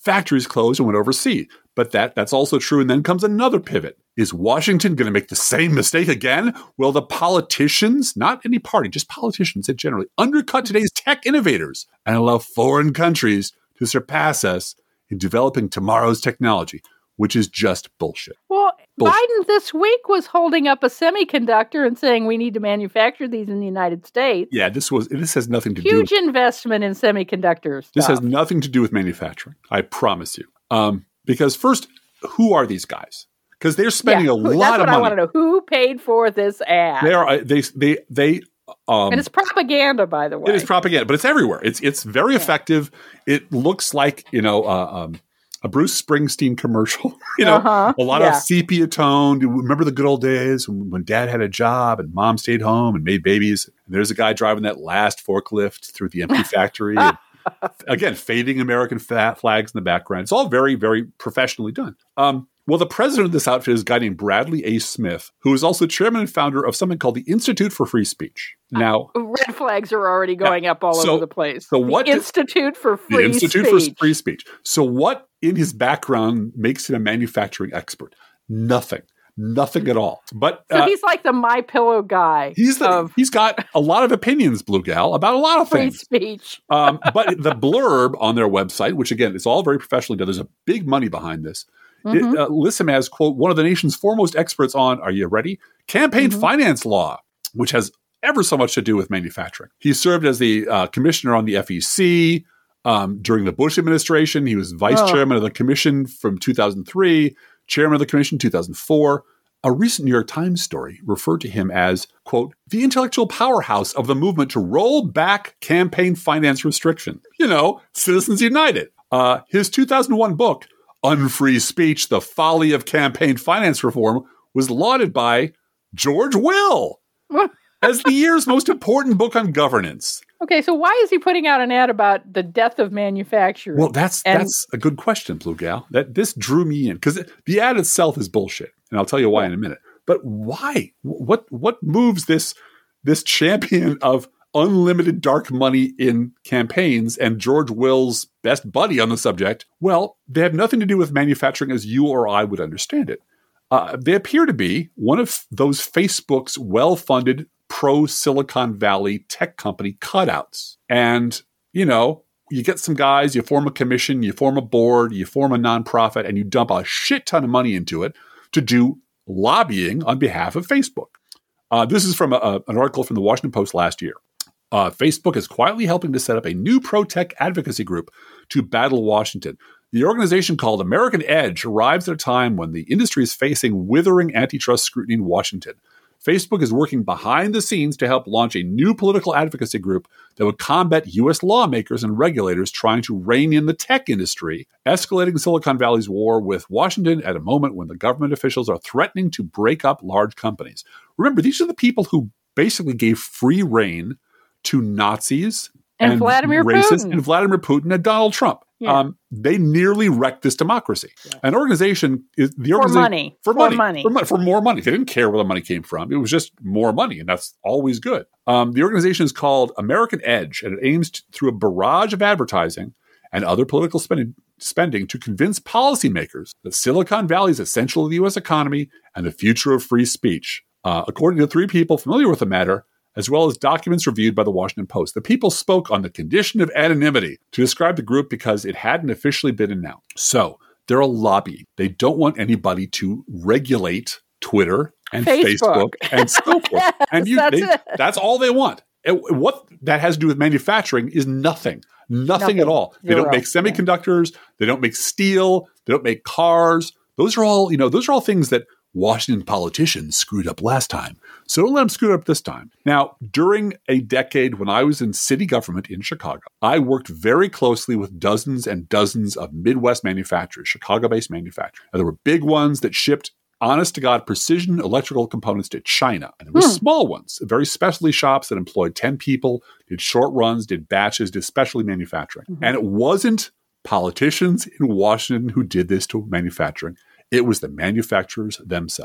factories closed and went overseas. But that that's also true. And then comes another pivot. Is Washington going to make the same mistake again? Will the politicians, not any party, just politicians in general, undercut today's tech innovators and allow foreign countries to surpass us in developing tomorrow's technology, which is just bullshit. Well, Bullshit. Biden this week was holding up a semiconductor and saying we need to manufacture these in the United States. Yeah, this was this has nothing to Huge do with Huge investment in semiconductors. This has nothing to do with manufacturing. I promise you. Um, because first, who are these guys? Because they're spending yeah, a who, lot that's of what money. I want to know. Who paid for this ad? They are they they they. Um, and it's propaganda, by the way. It is propaganda, but it's everywhere. It's it's very yeah. effective. It looks like you know uh, um, a Bruce Springsteen commercial. you know, uh-huh. a lot yeah. of sepia toned. Remember the good old days when, when Dad had a job and Mom stayed home and made babies. And there's a guy driving that last forklift through the empty factory. And, again, fading American fat flags in the background. It's all very, very professionally done. Um, well, the president of this outfit is a guy named Bradley A. Smith, who is also chairman and founder of something called the Institute for Free Speech. Now, uh, red flags are already going yeah, up all so, over the place. So the what Institute did, for Free the Institute Speech. for Free Speech. So what in his background makes him a manufacturing expert? Nothing. Nothing at all. But so uh, he's like the MyPillow guy. He's the, of he's got a lot of opinions, Blue Gal, about a lot of free things. Free speech. um, but the blurb on their website, which again is all very professionally done, there's a big money behind this. Mm-hmm. It uh, lists him as, quote, one of the nation's foremost experts on, are you ready? Campaign mm-hmm. finance law, which has ever so much to do with manufacturing. He served as the uh, commissioner on the F E C um, during the Bush administration. He was vice oh. chairman of the commission from two thousand three, chairman of the commission two thousand four. A recent New York Times story referred to him as, quote, the intellectual powerhouse of the movement to roll back campaign finance restriction. You know, Citizens United. Uh, his two thousand one book, Unfree Speech, The Folly of Campaign Finance Reform, was lauded by George Will as the year's most important book on governance. Okay, so why is he putting out an ad about the death of manufacturing? Well, that's and- that's a good question, Blue Gal. That this drew me in because the ad itself is bullshit, and I'll tell you why in a minute. But why? What what moves this this champion of unlimited dark money in campaigns and George Will's best buddy on the subject? Well, they have nothing to do with manufacturing as you or I would understand it. Uh, they appear to be one of those Facebook's well-funded pro-Silicon Valley tech company cutouts. And, you know, you get some guys, you form a commission, you form a board, you form a nonprofit, and you dump a shit ton of money into it to do lobbying on behalf of Facebook. Uh, this is from a, a, an article from the Washington Post last year. Uh, Facebook is quietly helping to set up a new pro-tech advocacy group to battle Washington. The organization called American Edge arrives at a time when the industry is facing withering antitrust scrutiny in Washington. Facebook is working behind the scenes to help launch a new political advocacy group that would combat U S lawmakers and regulators trying to rein in the tech industry, escalating Silicon Valley's war with Washington at a moment when the government officials are threatening to break up large companies. Remember, these are the people who basically gave free rein to Nazis and, and Vladimir racists Putin. and Vladimir Putin and Donald Trump. Yeah. Um, they nearly wrecked this democracy. Yeah. An organization is the organization for money for, for money, money for money for more money. They didn't care where the money came from. It was just more money, and that's always good. Um, the organization is called American Edge, and it aims to, through a barrage of advertising and other political spending, spending to convince policymakers that Silicon Valley is essential to the U S economy and the future of free speech. Uh, according to three people familiar with the matter, as well as documents reviewed by the Washington Post. The people spoke on the condition of anonymity to describe the group because it hadn't officially been announced. So they're a lobby. They don't want anybody to regulate Twitter and Facebook, Facebook and so forth. Yes, and you, that's, they, it. that's all they want. And what that has to do with manufacturing is nothing. Nothing, nothing. at all. Zero. They don't make semiconductors. Yeah. They don't make steel. They don't make cars. Those are all, you know, those are all things that Washington politicians screwed up last time. So don't let them screw it up this time. Now, during a decade when I was in city government in Chicago, I worked very closely with dozens and dozens of Midwest manufacturers, Chicago-based manufacturers. And there were big ones that shipped honest-to-God precision electrical components to China. And there were hmm. small ones, very specialty shops that employed ten people, did short runs, did batches, did specialty manufacturing. Mm-hmm. And it wasn't politicians in Washington who did this to manufacturing. It was the manufacturers themselves.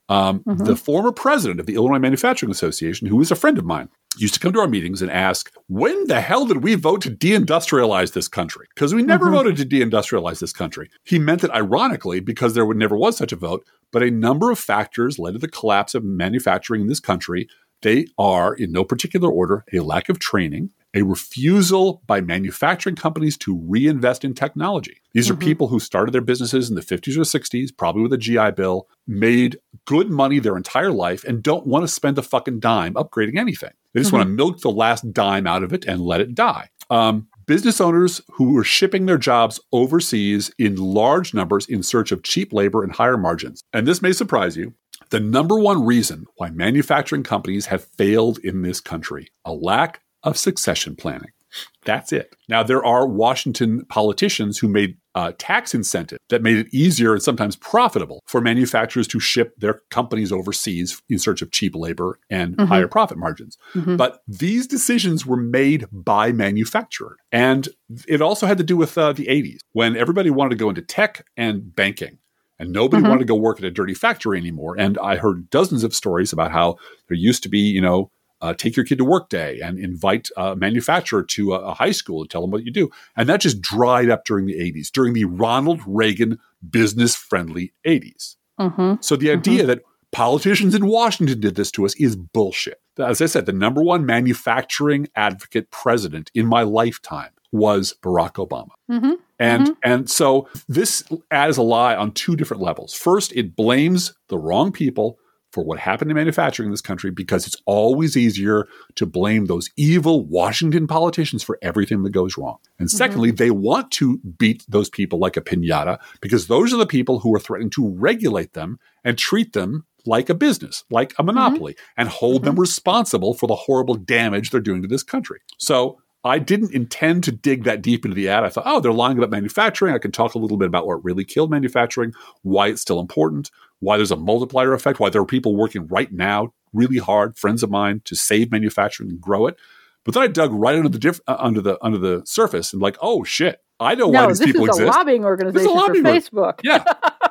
Um, Mhm. The former president of the Illinois Manufacturing Association, who is a friend of mine, used to come to our meetings and ask, when the hell did we vote to deindustrialize this country? Because we never Mhm. voted to deindustrialize this country. He meant it ironically because there would never was such a vote, but a number of factors led to the collapse of manufacturing in this country. They are, in no particular order, a lack of training, a refusal by manufacturing companies to reinvest in technology. These Mhm. are people who started their businesses in the fifties or sixties, probably with a G I Bill, made good money their entire life, and don't want to spend a fucking dime upgrading anything. They just Mhm. want to milk the last dime out of it and let it die. Um, business owners who were shipping their jobs overseas in large numbers in search of cheap labor and higher margins. And this may surprise you. The number one reason why manufacturing companies have failed in this country, a lack of succession planning. That's it. Now, there are Washington politicians who made uh, tax incentive that made it easier and sometimes profitable for manufacturers to ship their companies overseas in search of cheap labor and Mhm. higher profit margins. Mhm. But these decisions were made by manufacturers. And it also had to do with uh, the eighties, when everybody wanted to go into tech and banking. And nobody Mhm. wanted to go work at a dirty factory anymore. And I heard dozens of stories about how there used to be, you know, uh, take your kid to work day and invite a manufacturer to a, a high school and tell them what you do. And that just dried up during the eighties, during the Ronald Reagan business-friendly eighties. Mhm. So the idea that politicians in Washington did this to us is bullshit. As I said, the number one manufacturing advocate president in my lifetime was Barack Obama. Mhm. And Mhm. and so this adds a lie on two different levels. First, it blames the wrong people for what happened in manufacturing in this country, because it's always easier to blame those evil Washington politicians for everything that goes wrong. And secondly, they want to beat those people like a piñata, because those are the people who are threatening to regulate them and treat them like a business, like a monopoly, and hold them responsible for the horrible damage they're doing to this country. So I didn't intend to dig that deep into the ad. I thought, oh, they're lying about manufacturing. I can talk a little bit about what really killed manufacturing, why it's still important, why there's a multiplier effect, why there are people working right now really hard, friends of mine, to save manufacturing and grow it. But then I dug right under the diff- uh, under the under the surface and like, oh shit, I know why No, these this people is a exist. lobbying organization lobbying for org- Facebook. Yeah.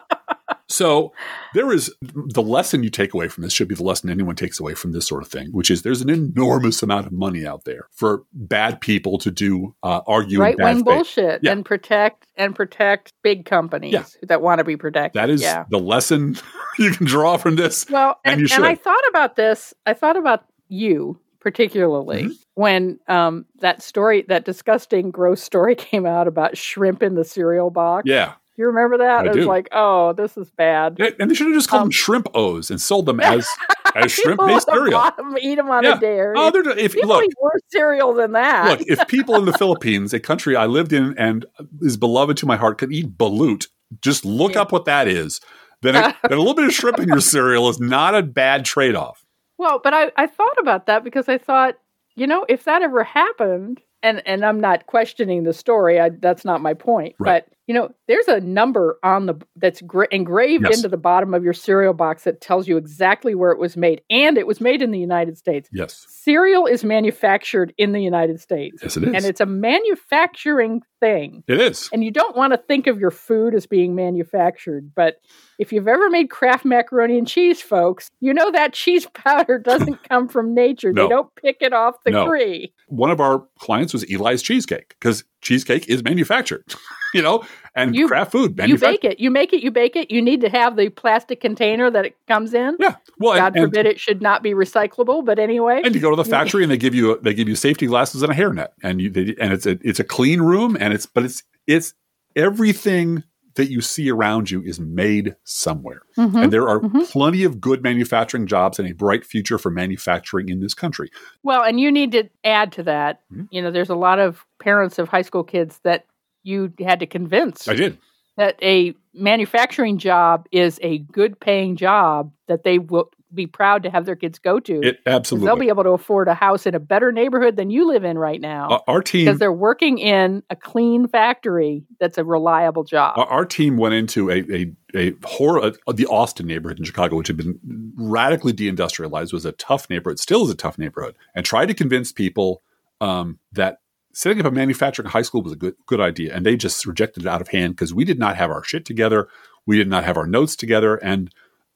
So there is the lesson you take away from this should be the lesson anyone takes away from this sort of thing, which is there's an enormous amount of money out there for bad people to do uh, argue in Right bad wing faith. bullshit Yeah. and protect and protect big companies Yeah. that want to be protected. That is yeah. the lesson you can draw from this. Well, and and, you and I should. thought about this. I thought about you particularly Mhm. when um, that story, that disgusting, gross story came out about shrimp in the cereal box. Yeah. You remember that? I it was do. like, oh, this is bad. Yeah, and they should have just called Um, them shrimp O's and sold them as as shrimp People based would have cereal. bought 'em, eat them on Yeah. a dairy. Oh, they're if People look, eat worse cereal than that. look, if people in the Philippines, a country I lived in and is beloved to my heart, could eat balut, just look Yeah. up what that is. Then a, then a little bit of shrimp in your cereal is not a bad trade off. Well, but I, I thought about that because I thought, you know, if that ever happened, and, and I'm not questioning the story, I, that's not my point. Right. But, you know, there's a number on the that's gra- engraved Yes. into the bottom of your cereal box that tells you exactly where it was made. And it was made in the United States. Yes, Cereal is manufactured in the United States. yes, it is. And it's a manufacturing thing. it is. And you don't want to think of your food as being manufactured. But if you've ever made Kraft macaroni and cheese, folks, you know that cheese powder doesn't come from nature. No. They don't pick it off the No. tree. One of our clients was Eli's Cheesecake because cheesecake is manufactured, you know, and You- Kraft food You manufactured. bake it. You make it. You bake it. You need to have the plastic container that it comes in. Yeah, well, God and, forbid it should not be recyclable. But anyway, and, and you go to the factory and they give you they give you safety glasses and a hairnet, and you they, and it's a it's a clean room, and it's but it's it's everything that you see around you is made somewhere. Mhm. And there are Mhm. plenty of good manufacturing jobs and a bright future for manufacturing in this country. well, and you need to add to that. Mhm. You know, there's a lot of parents of high school kids that you had to convince I did. that a manufacturing job is a good paying job that they will be proud to have their kids go to. It 'Cause absolutely. they'll be able to afford a house in a better neighborhood than you live in right now. Uh, our team because they're working in a clean factory that's a reliable job. Our, our team went into a a, a horror uh, the Austin neighborhood in Chicago, which had been radically deindustrialized, was a tough neighborhood, still is a tough neighborhood, and tried to convince people um, that setting up a manufacturing high school was a good good idea, and they just rejected it out of hand because we did not have our shit together, we did not have our notes together, and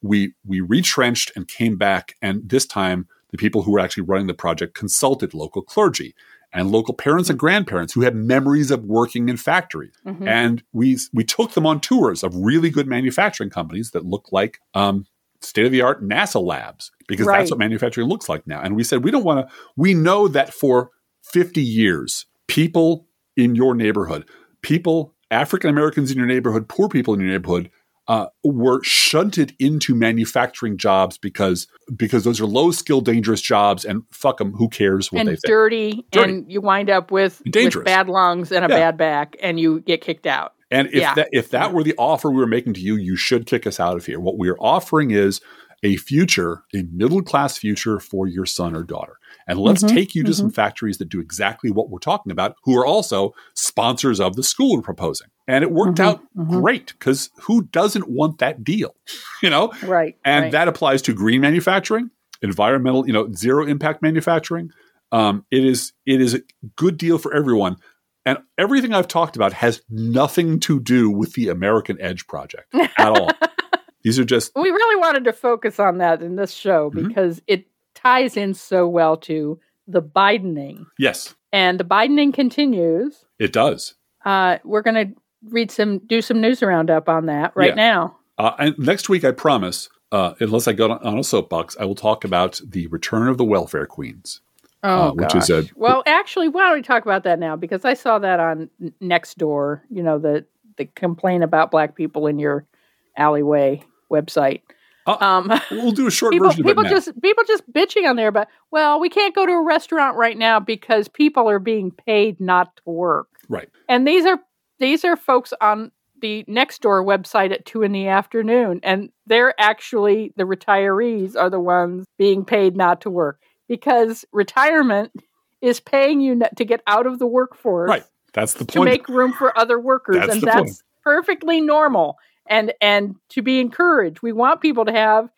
we we retrenched and came back. And this time, the people who were actually running the project consulted local clergy and local parents and grandparents who had memories of working in factories. Mm-hmm. And we we took them on tours of really good manufacturing companies that looked like um, state-of-the-art NASA labs, because right. that's what manufacturing looks like now. And we said, we don't want to – we know that for fifty years, people in your neighborhood, people, African-Americans in your neighborhood, poor people in your neighborhood, Uh, were shunted into manufacturing jobs because because those are low-skill, dangerous jobs, and fuck them, who cares what and they think. Dirty, dirty, and you wind up with, with bad lungs and a yeah. bad back, and you get kicked out. And if yeah. that if that were the offer we were making to you, you should kick us out of here. What we are offering is a future, a middle-class future for your son or daughter. And let's mm-hmm, take you to mm-hmm. some factories that do exactly what we're talking about, who are also sponsors of the school we're proposing. And it worked mm-hmm, out mm-hmm. great, because who doesn't want that deal? You know? Right. And right. that applies to green manufacturing, environmental, you know, zero impact manufacturing. Um, it is it is a good deal for everyone. And everything I've talked about has nothing to do with the American Edge project at all. These are just... We really wanted to focus on that in this show mm-hmm. because it ties in so well to the Bidening. Yes. And the Bidening continues. It does. Uh, we're going to read some, do some news roundup on that right yeah. now. Uh, and next week, I promise, uh, unless I go on a soapbox, I will talk about the return of the welfare queens. Oh, uh, which gosh. is a well, actually, why don't we talk about that now? Because I saw that on Nextdoor, you know, the, the complaint about black people in your alleyway website. Uh, um, we'll do a short people, version of people it now. just people just bitching on there, but well, we can't go to a restaurant right now because people are being paid not to work. Right. And these are these are folks on the Nextdoor website at two in the afternoon, and they're actually the retirees are the ones being paid not to work because retirement is paying you to get out of the workforce. Right. That's the point. To make room for other workers, that's and the that's point. Perfectly normal. And and to be encouraged. We want people to have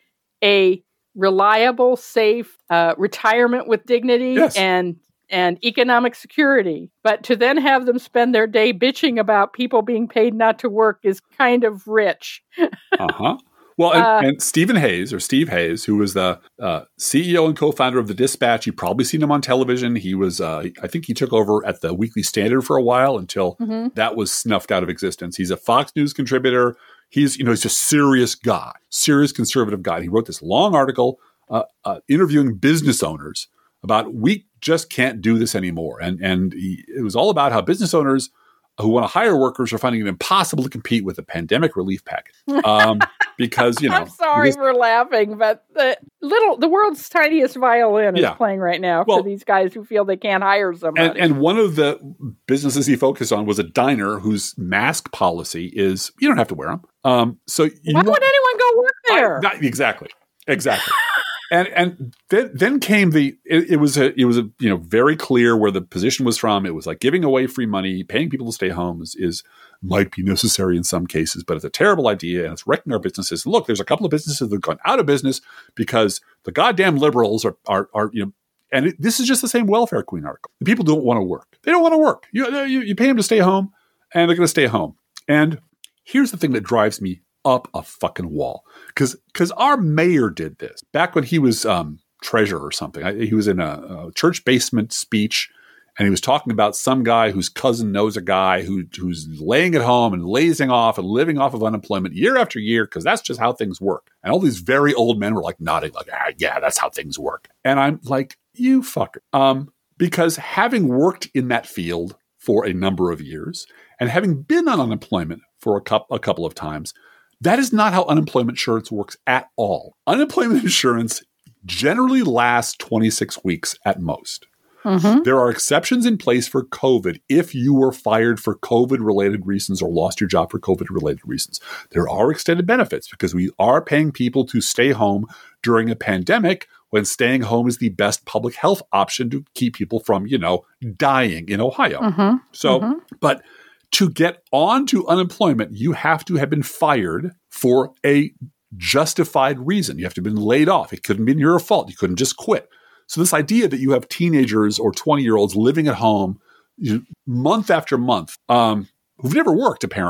a reliable, safe uh, retirement with dignity yes. and and economic security. But to then have them spend their day bitching about people being paid not to work is kind of rich. uh-huh. Well, and, uh, and Stephen Hayes, or Steve Hayes, who was the uh, C E O and co-founder of The Dispatch, you've probably seen him on television. He was, uh, I think he took over at the Weekly Standard for a while until mm-hmm. that was snuffed out of existence. He's a Fox News contributor. He's, you know, he's a serious guy, serious conservative guy. He wrote this long article uh, uh, interviewing business owners about we just can't do this anymore. And and he, it was all about how business owners who want to hire workers are finding it impossible to compete with a pandemic relief package. Um, because, you know. I'm sorry because, for laughing, but the little, the world's tiniest violin is yeah. playing right now well, for these guys who feel they can't hire somebody. And, and one of the businesses he focused on was a diner whose mask policy is you don't have to wear them. Um, so you Why want, would anyone go work there? I, not, exactly. Exactly. And and then then came the it, it was a it was a you know very clear where the position was from. It was like giving away free money, paying people to stay home is, is might be necessary in some cases, but it's a terrible idea and it's wrecking our businesses. Look, there's a couple of businesses that have gone out of business because the goddamn liberals are are, are you know. And it, this is just the same welfare queen article. The people don't want to work. They don't want to work. You you, you pay them to stay home, and they're going to stay home. And here's the thing that drives me up a fucking wall. Because because our mayor did this back when he was um, treasurer or something. I, he was in a, a church basement speech, and he was talking about some guy whose cousin knows a guy who who's laying at home and lazing off and living off of unemployment year after year because that's just how things work. And all these very old men were like nodding, like, ah, yeah, that's how things work. And I'm like, you fucker. Um, because having worked in that field for a number of years and having been on unemployment for a, cu- a couple of times, that is not how unemployment insurance works at all. Unemployment insurance generally lasts twenty-six weeks at most. Mm-hmm. There are exceptions in place for COVID if you were fired for COVID-related reasons or lost your job for COVID-related reasons. There are extended benefits because we are paying people to stay home during a pandemic when staying home is the best public health option to keep people from, you know, dying in Ohio. Mm-hmm. So, mm-hmm. but to get onto unemployment, you have to have been fired for a justified reason. You have to have been laid off. It couldn't be your fault. You couldn't just quit. So this idea that you have teenagers or twenty-year-olds living at home you know, month after month, um, who've never worked apparently,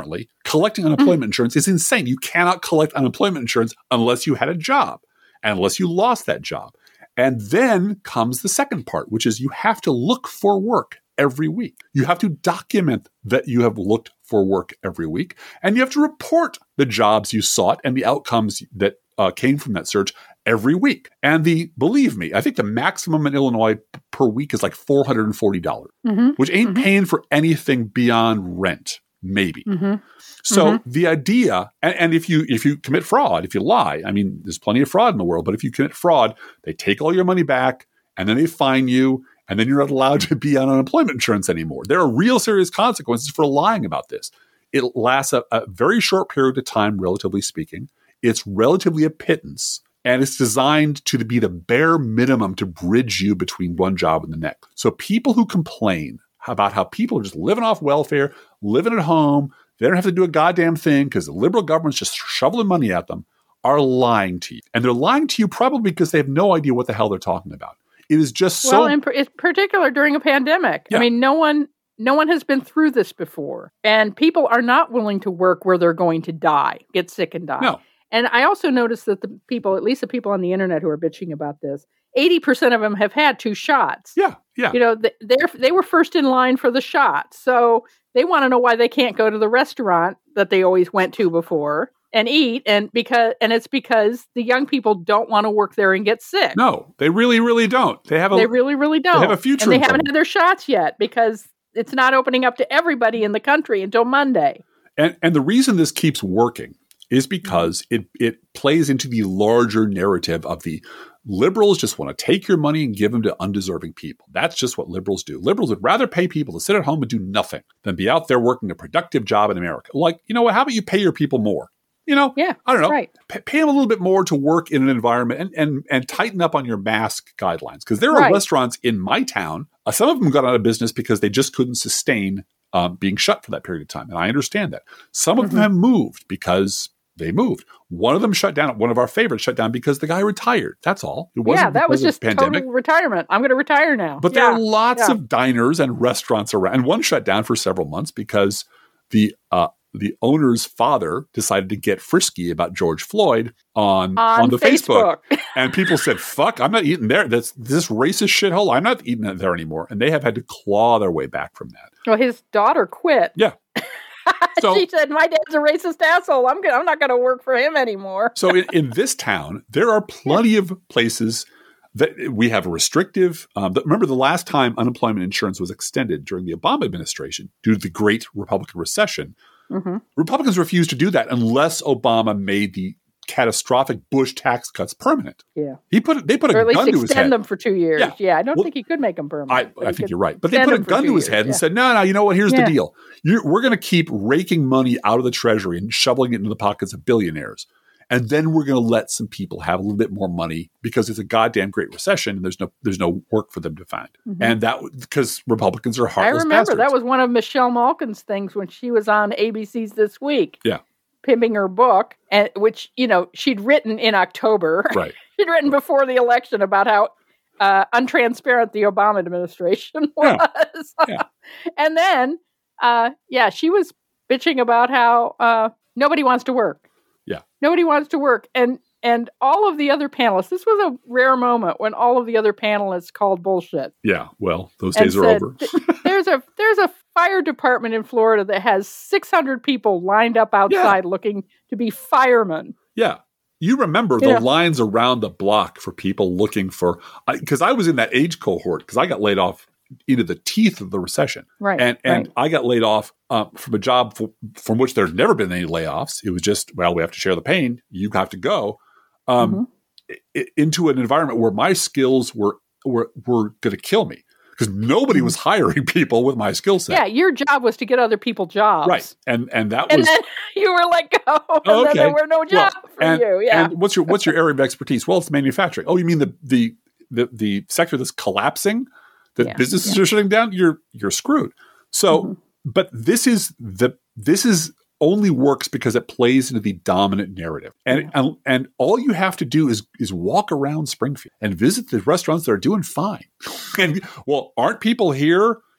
collecting unemployment insurance is insane. You cannot collect unemployment insurance unless you had a job and unless you lost that job. And then comes the second part, which is you have to look for work every week. You have to document that you have looked for work every week, and you have to report the jobs you sought and the outcomes that uh, came from that search every week. And the, believe me, I think the maximum in Illinois p- per week is like four hundred forty dollars, mm-hmm. which ain't mm-hmm. paying for anything beyond rent, maybe. Mm-hmm. So mm-hmm. the idea, and, and if you if you commit fraud, if you lie, I mean, there's plenty of fraud in the world, but if you commit fraud, they take all your money back and then they fine you, and then you're not allowed to be on unemployment insurance anymore. There are real serious consequences for lying about this. It lasts a, a very short period of time, relatively speaking. It's relatively a pittance, and it's designed to be the bare minimum to bridge you between one job and the next. So people who complain about how people are just living off welfare, living at home, they don't have to do a goddamn thing because the liberal government's just shoveling money at them, are lying to you. And they're lying to you probably because they have no idea what the hell they're talking about. It is just so... Well, in per- it's particular during a pandemic. Yeah. I mean, no one... No one has been through this before. And people are not willing to work where they're going to die, get sick and die. No. And I also noticed that the people, at least the people on the internet who are bitching about this, eighty percent of them have had two shots. Yeah, yeah. You know, they they were first in line for the shot. So they want to know why they can't go to the restaurant that they always went to before and eat. And because and it's because the young people don't want to work there and get sick. No, they really, really don't. They have a, They really, really don't. They have a future. And they haven't had their shots yet because it's not opening up to everybody in the country until Monday. And and the reason this keeps working is because it it plays into the larger narrative of the liberals just want to take your money and give them to undeserving people. That's just what liberals do. Liberals would rather pay people to sit at home and do nothing than be out there working a productive job in America. Like, you know what? How about you pay your people more? You know, yeah, I don't know, right. pay, pay them a little bit more to work in an environment and and, and tighten up on your mask guidelines. Because there are right. restaurants in my town, uh, some of them got out of business because they just couldn't sustain um, being shut for that period of time. And I understand that. Some of mm-hmm. them have moved because they moved. One of them shut down. One of our favorites shut down because the guy retired. That's all. It wasn't yeah, that was just pandemic. Total retirement. I'm going to retire now. But yeah. there are lots yeah. of diners and restaurants around. And one shut down for several months because the uh, the owner's father decided to get frisky about George Floyd on on, on the Facebook. Facebook. And people said, fuck, I'm not eating there. That's this racist shithole. I'm not eating there anymore. And they have had to claw their way back from that. Well, his daughter quit. Yeah. So, she said, my dad's a racist asshole. I'm gonna, I'm not going to work for him anymore. So in, in this town, there are plenty of places that we have a restrictive. Um, remember, the last time unemployment insurance was extended during the Obama administration due to the great Republican recession, mm-hmm. Republicans refused to do that unless Obama made the catastrophic Bush tax cuts permanent. Yeah, he put they put or a at least gun to his head. Extend them for two years. Yeah, yeah I don't well, think he could make them permanent. I, I think you're right, but they put a gun to his head years, and yeah. said, "No, no, you know what? Here's yeah. the deal. You're, we're going to keep raking money out of the Treasury and shoveling it into the pockets of billionaires, and then we're going to let some people have a little bit more money because it's a goddamn great recession and there's no there's no work for them to find." Mm-hmm. And that because Republicans are heartless I remember bastards. That was one of Michelle Malkin's things when she was on A B C's This Week. Yeah. Pimping her book, and which, you know, she'd written in October. Right. She'd written before the election about how uh, untransparent the Obama administration was. Yeah. Yeah. And then, uh, yeah, she was bitching about how uh, nobody wants to work. Yeah. Nobody wants to work. And and all of the other panelists, this was a rare moment when all of the other panelists called bullshit. Yeah, well, those days are said, over. there's a there's a fire department in Florida that has six hundred people lined up outside yeah. looking to be firemen. Yeah. You remember you the know. lines around the block for people looking for, because I, I was in that age cohort because I got laid off into the teeth of the recession. Right. And and right. I got laid off um, from a job for, from which there's never been any layoffs. It was just, well, we have to share the pain. You have to go um, mm-hmm. I- into an environment where my skills were were, were going to kill me. Because nobody was hiring people with my skill set. Yeah, your job was to get other people jobs. Right. And and that and was... And then you were let go. And okay. then there were no jobs well, for and, you. Yeah. And what's your what's your area of expertise? Well, it's manufacturing. Oh, you mean the the the, the sector that's collapsing? That yeah. businesses yeah. are shutting down? You're you're screwed. So, mm-hmm. but this is the this is only works because it plays into the dominant narrative. And, yeah. and and all you have to do is is walk around Springfield and visit the restaurants that are doing fine. And well, aren't people here,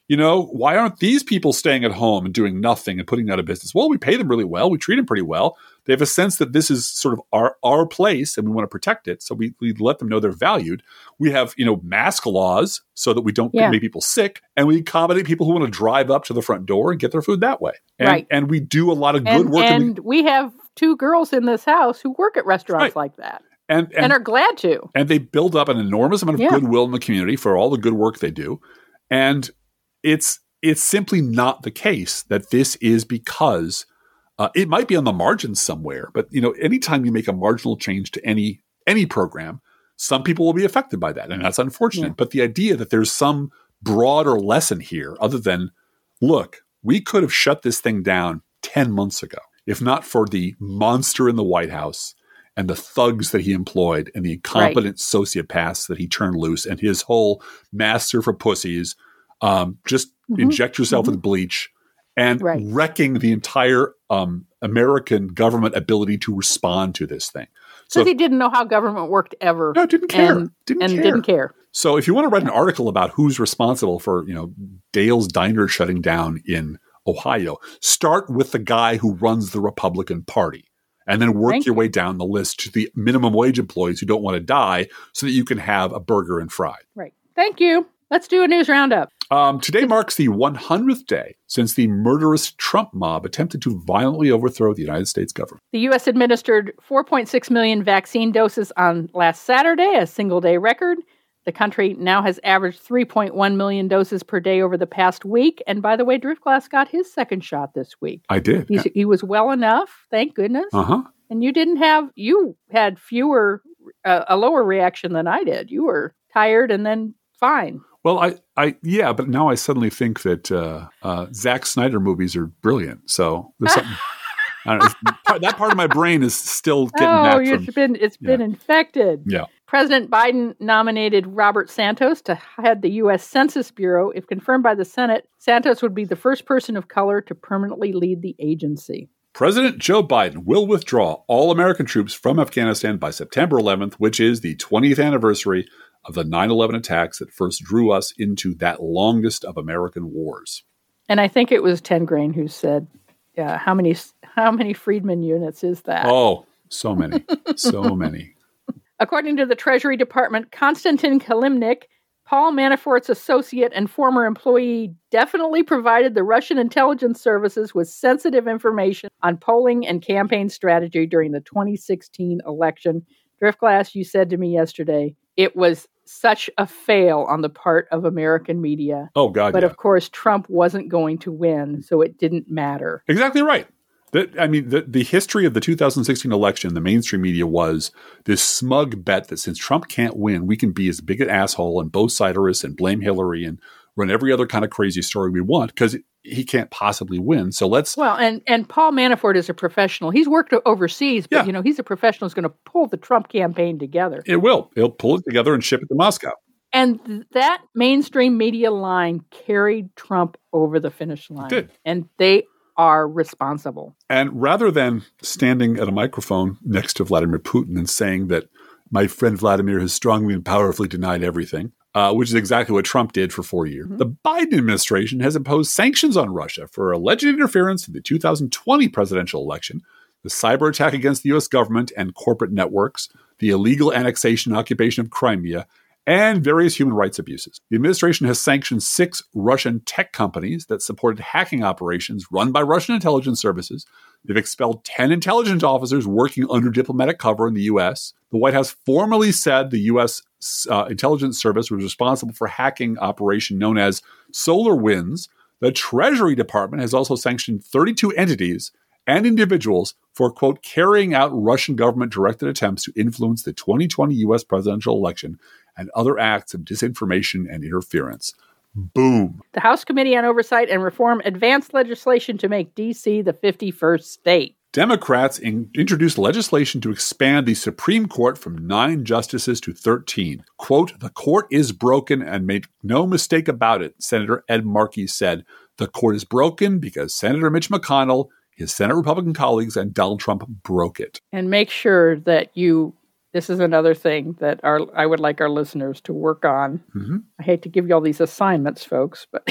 You know, why aren't these people staying at home and doing nothing and putting out of business? Well, we pay them really well. We treat them pretty well. They have a sense that this is sort of our, our place and we want to protect it. So we, we let them know they're valued. We have, you know, mask laws so that we don't yeah. make people sick. And we accommodate people who want to drive up to the front door and get their food that way. And, right. and we do a lot of good and, work. And we, we have two girls in this house who work at restaurants right. like that. And, and, and are glad to. And they build up an enormous amount of yeah. goodwill in the community for all the good work they do. And it's it's simply not the case that this is because uh, it might be on the margins somewhere. But, you know, anytime you make a marginal change to any any program, some people will be affected by that. And that's unfortunate. Yeah. But the idea that there's some broader lesson here other than, look, we could have shut this thing down ten months ago, if not for the monster in the White House and the thugs that he employed and the incompetent right. sociopaths that he turned loose and his whole master for pussies, um, just mm-hmm. inject yourself mm-hmm. with bleach and right. wrecking the entire um, American government ability to respond to this thing. So he didn't know how government worked ever. No, didn't care. And, didn't, and care. didn't care. So if you want to write an article about who's responsible for, you know, Dale's Diner shutting down in Ohio, start with the guy who runs the Republican Party. And then work Thank your you. way down the list to the minimum wage employees who don't want to die so that you can have a burger and fries. Right. Thank you. Let's do a news roundup. Um, today marks the one hundredth day since the murderous Trump mob attempted to violently overthrow the United States government. The U S administered four point six million vaccine doses on last Saturday, a single-day record. The country now has averaged three point one million doses per day over the past week. And by the way, Driftglass got his second shot this week. I did. He's, he was well enough, thank goodness. Uh-huh. And you didn't have, you had fewer, uh, a lower reaction than I did. You were tired and then fine. Well, I, I, yeah, but now I suddenly think that uh, uh, Zack Snyder movies are brilliant. So there's something. I don't know, part, that part of my brain is still getting oh, back it's from, been it's yeah. been infected. Yeah. President Biden nominated Robert Santos to head the U S Census Bureau. If confirmed by the Senate, Santos would be the first person of color to permanently lead the agency. President Joe Biden will withdraw all American troops from Afghanistan by September eleventh, which is the twentieth anniversary of the nine eleven attacks that first drew us into that longest of American wars. And I think it was Ten Grain who said, yeah, how many how many Friedman units is that? Oh, so many. so many. According to the Treasury Department, Konstantin Kilimnik, Paul Manafort's associate and former employee, definitely provided the Russian intelligence services with sensitive information on polling and campaign strategy during the twenty sixteen election. Driftglass, you said to me yesterday, it was such a fail on the part of American media. Oh, God, But yeah. of course, Trump wasn't going to win, so it didn't matter. Exactly right. The, I mean, the, the history of the two thousand sixteen election, the mainstream media was this smug bet that since Trump can't win, we can be as big an asshole and both siderists and blame Hillary and run every other kind of crazy story we want because he can't possibly win. So let's... Well, and, and Paul Manafort is a professional. He's worked overseas, but, Yeah. you know, he's a professional who's going to pull the Trump campaign together. It will. He'll pull it together and ship it to Moscow. And th- that mainstream media line carried Trump over the finish line. It did. And they are responsible. And rather than standing at a microphone next to Vladimir Putin and saying that my friend Vladimir has strongly and powerfully denied everything, uh, which is exactly what Trump did for four years, mm-hmm. the Biden administration has imposed sanctions on Russia for alleged interference in the two thousand twenty presidential election, the cyber attack against the U S government and corporate networks, the illegal annexation and occupation of Crimea, and various human rights abuses. The administration has sanctioned six Russian tech companies that supported hacking operations run by Russian intelligence services. They've expelled ten intelligence officers working under diplomatic cover in the U S. The White House formally said the U S uh, intelligence service was responsible for hacking operation known as SolarWinds. The Treasury Department has also sanctioned thirty-two entities and individuals for, quote, carrying out Russian government-directed attempts to influence the twenty twenty U S presidential election and other acts of disinformation and interference. Boom. The House Committee on Oversight and Reform advanced legislation to make D C the fifty-first state. Democrats in- introduced legislation to expand the Supreme Court from nine justices to thirteen. Quote, the court is broken and make no mistake about it, Senator Ed Markey said. The court is broken because Senator Mitch McConnell, his Senate Republican colleagues, and Donald Trump broke it. And make sure that you, this is another thing that our I would like our listeners to work on. Mm-hmm. I hate to give you all these assignments, folks, but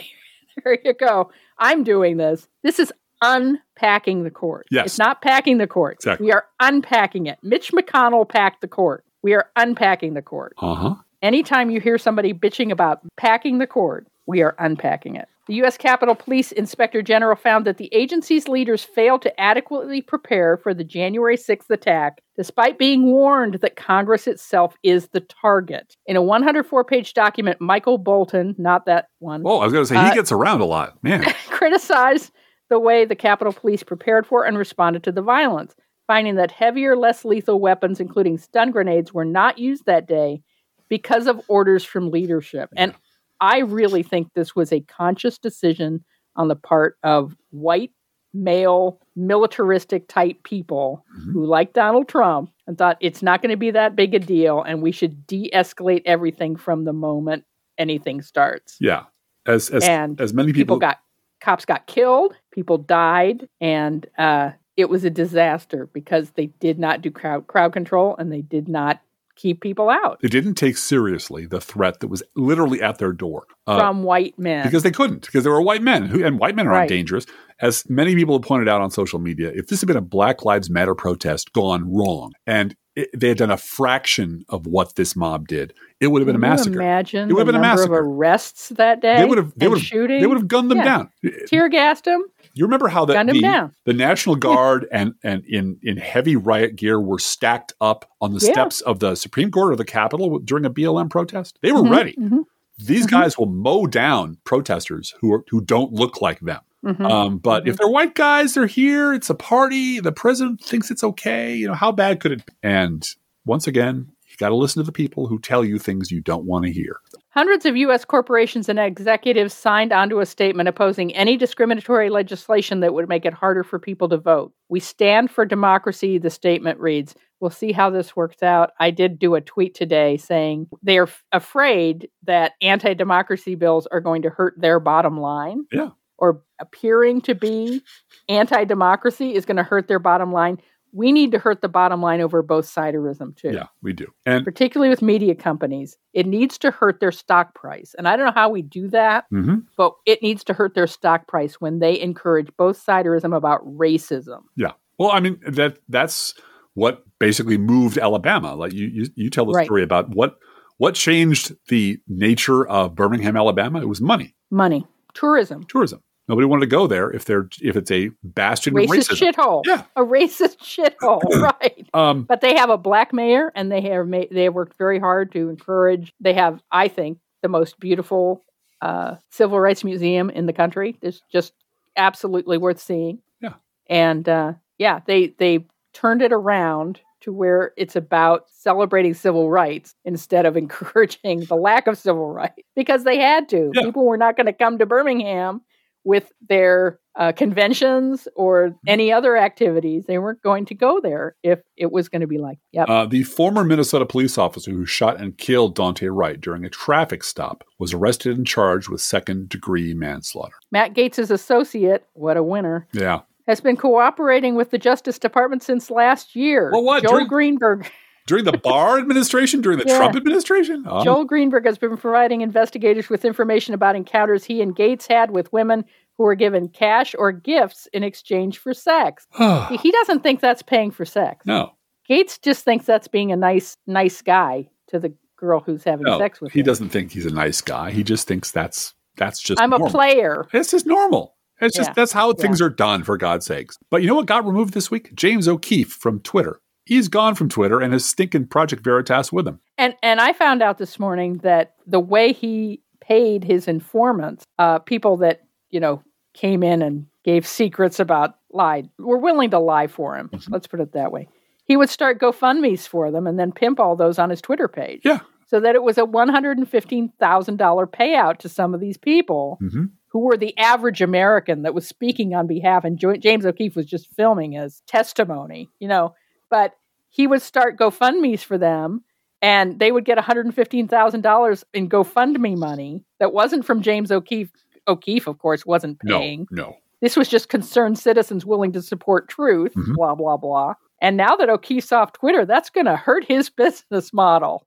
There you go. I'm doing this. This is unpacking the court. Yes. It's not packing the court. Exactly. We are unpacking it. Mitch McConnell packed the court. We are unpacking the court. Uh-huh. Anytime you hear somebody bitching about packing the court, we are unpacking it. The U S Capitol Police Inspector General found that the agency's leaders failed to adequately prepare for the January sixth attack, despite being warned that Congress itself is the target. In a one hundred four page document, Michael Bolton, not that one, Oh, I was going to say, uh, he gets around a lot. Man. criticized the way the Capitol Police prepared for and responded to the violence, finding that heavier, less lethal weapons, including stun grenades, were not used that day because of orders from leadership. And I really think this was a conscious decision on the part of white, male, militaristic type people mm-hmm. who like Donald Trump and thought it's not going to be that big a deal and we should de-escalate everything from the moment anything starts. Yeah. As as, and as many people... people got, cops got killed, people died, and uh, it was a disaster because they did not do crowd, crowd control and they did not keep people out. They didn't take seriously the threat that was literally at their door. Uh, From white men. Because they couldn't, because they were white men, who, and white men are Right. not dangerous. As many people have pointed out on social media, if this had been a Black Lives Matter protest gone wrong, and it, they had done a fraction of what this mob did, it would have been Can a you massacre. Imagine it would have the been a number massacre. of arrests that day. They would have, they and would have, shooting. they would have gunned them Yeah. down. Tear gassed them. You remember how the Gunned 'em the, down. the National Guard and and in, in heavy riot gear were stacked up on the Yeah. steps of the Supreme Court or the Capitol during a B L M protest? They were Mhm, ready. mhm. These Mhm. guys will mow down protesters who are, who don't look like them. Mhm. Um, but Mhm. if they're white guys, they're here. It's a party. The president thinks it's okay. You know, how bad could it be? And once again, you got to listen to the people who tell you things you don't want to hear. Hundreds of U S corporations and executives signed onto a statement opposing any discriminatory legislation that would make it harder for people to vote. We stand for democracy, the statement reads. We'll see how this works out. I did do a tweet today saying they are f- afraid that anti-democracy bills are going to hurt their bottom line. Yeah. Or appearing to be anti-democracy is going to hurt their bottom line. We need to hurt the bottom line over both siderism too. Yeah, we do. And particularly with media companies, it needs to hurt their stock price. And I don't know how we do that, mm-hmm. but it needs to hurt their stock price when they encourage both siderism about racism. Yeah. Well, I mean, that that's what basically moved Alabama. Like you, you, you tell the Right. story about what what changed the nature of Birmingham, Alabama. It was money, Money, tourism, tourism. Nobody wanted to go there if they're if it's a bastion of racist racism. shithole. Yeah. A racist shithole, right. Um, But they have a black mayor, and they have made, they have worked very hard to encourage. They have, I think, the most beautiful uh, civil rights museum in the country. It's just absolutely worth seeing. Yeah. And uh, yeah, they they turned it around to where it's about celebrating civil rights instead of encouraging the lack of civil rights because they had to. Yeah. People were not going to come to Birmingham with their uh, conventions or any other activities. They weren't going to go there if it was going to be like, yep. Uh, the former Minnesota police officer who shot and killed Dante Wright during a traffic stop was arrested and charged with second-degree manslaughter. Matt Gaetz' associate, what a winner, Yeah. has been cooperating with the Justice Department since last year. Well, what? Joel During- Greenberg. During the Barr administration? During the Yeah. Trump administration? Oh. Joel Greenberg has been providing investigators with information about encounters he and Gaetz had with women who were given cash or gifts in exchange for sex. He doesn't think that's paying for sex. No. Gaetz just thinks that's being a nice, nice guy to the girl who's having No, sex with he him. doesn't think he's a nice guy. He just thinks that's that's just I'm normal. a player. It's just normal. It's just Yeah. that's how things are done, for God's sakes. But you know what got removed this week? James O'Keefe from Twitter. He's gone from Twitter and his stinking Project Veritas with him. And and I found out this morning that the way he paid his informants, uh, people that, you know, came in and gave secrets about lied, were willing to lie for him. Mm-hmm. Let's put it that way. He would start GoFundMe's for them and then pimp all those on his Twitter page. Yeah. So that it was a one hundred fifteen thousand dollars payout to some of these people Mm-hmm. who were the average American that was speaking on behalf. And jo- James O'Keefe was just filming as testimony, you know. But he would start GoFundMe's for them, and they would get one hundred fifteen thousand dollars in GoFundMe money that wasn't from James O'Keefe. O'Keefe, of course, wasn't paying. No, no. This was just concerned citizens willing to support truth, Mhm. blah, blah, blah. And now that O'Keefe's off Twitter, that's going to hurt his business model.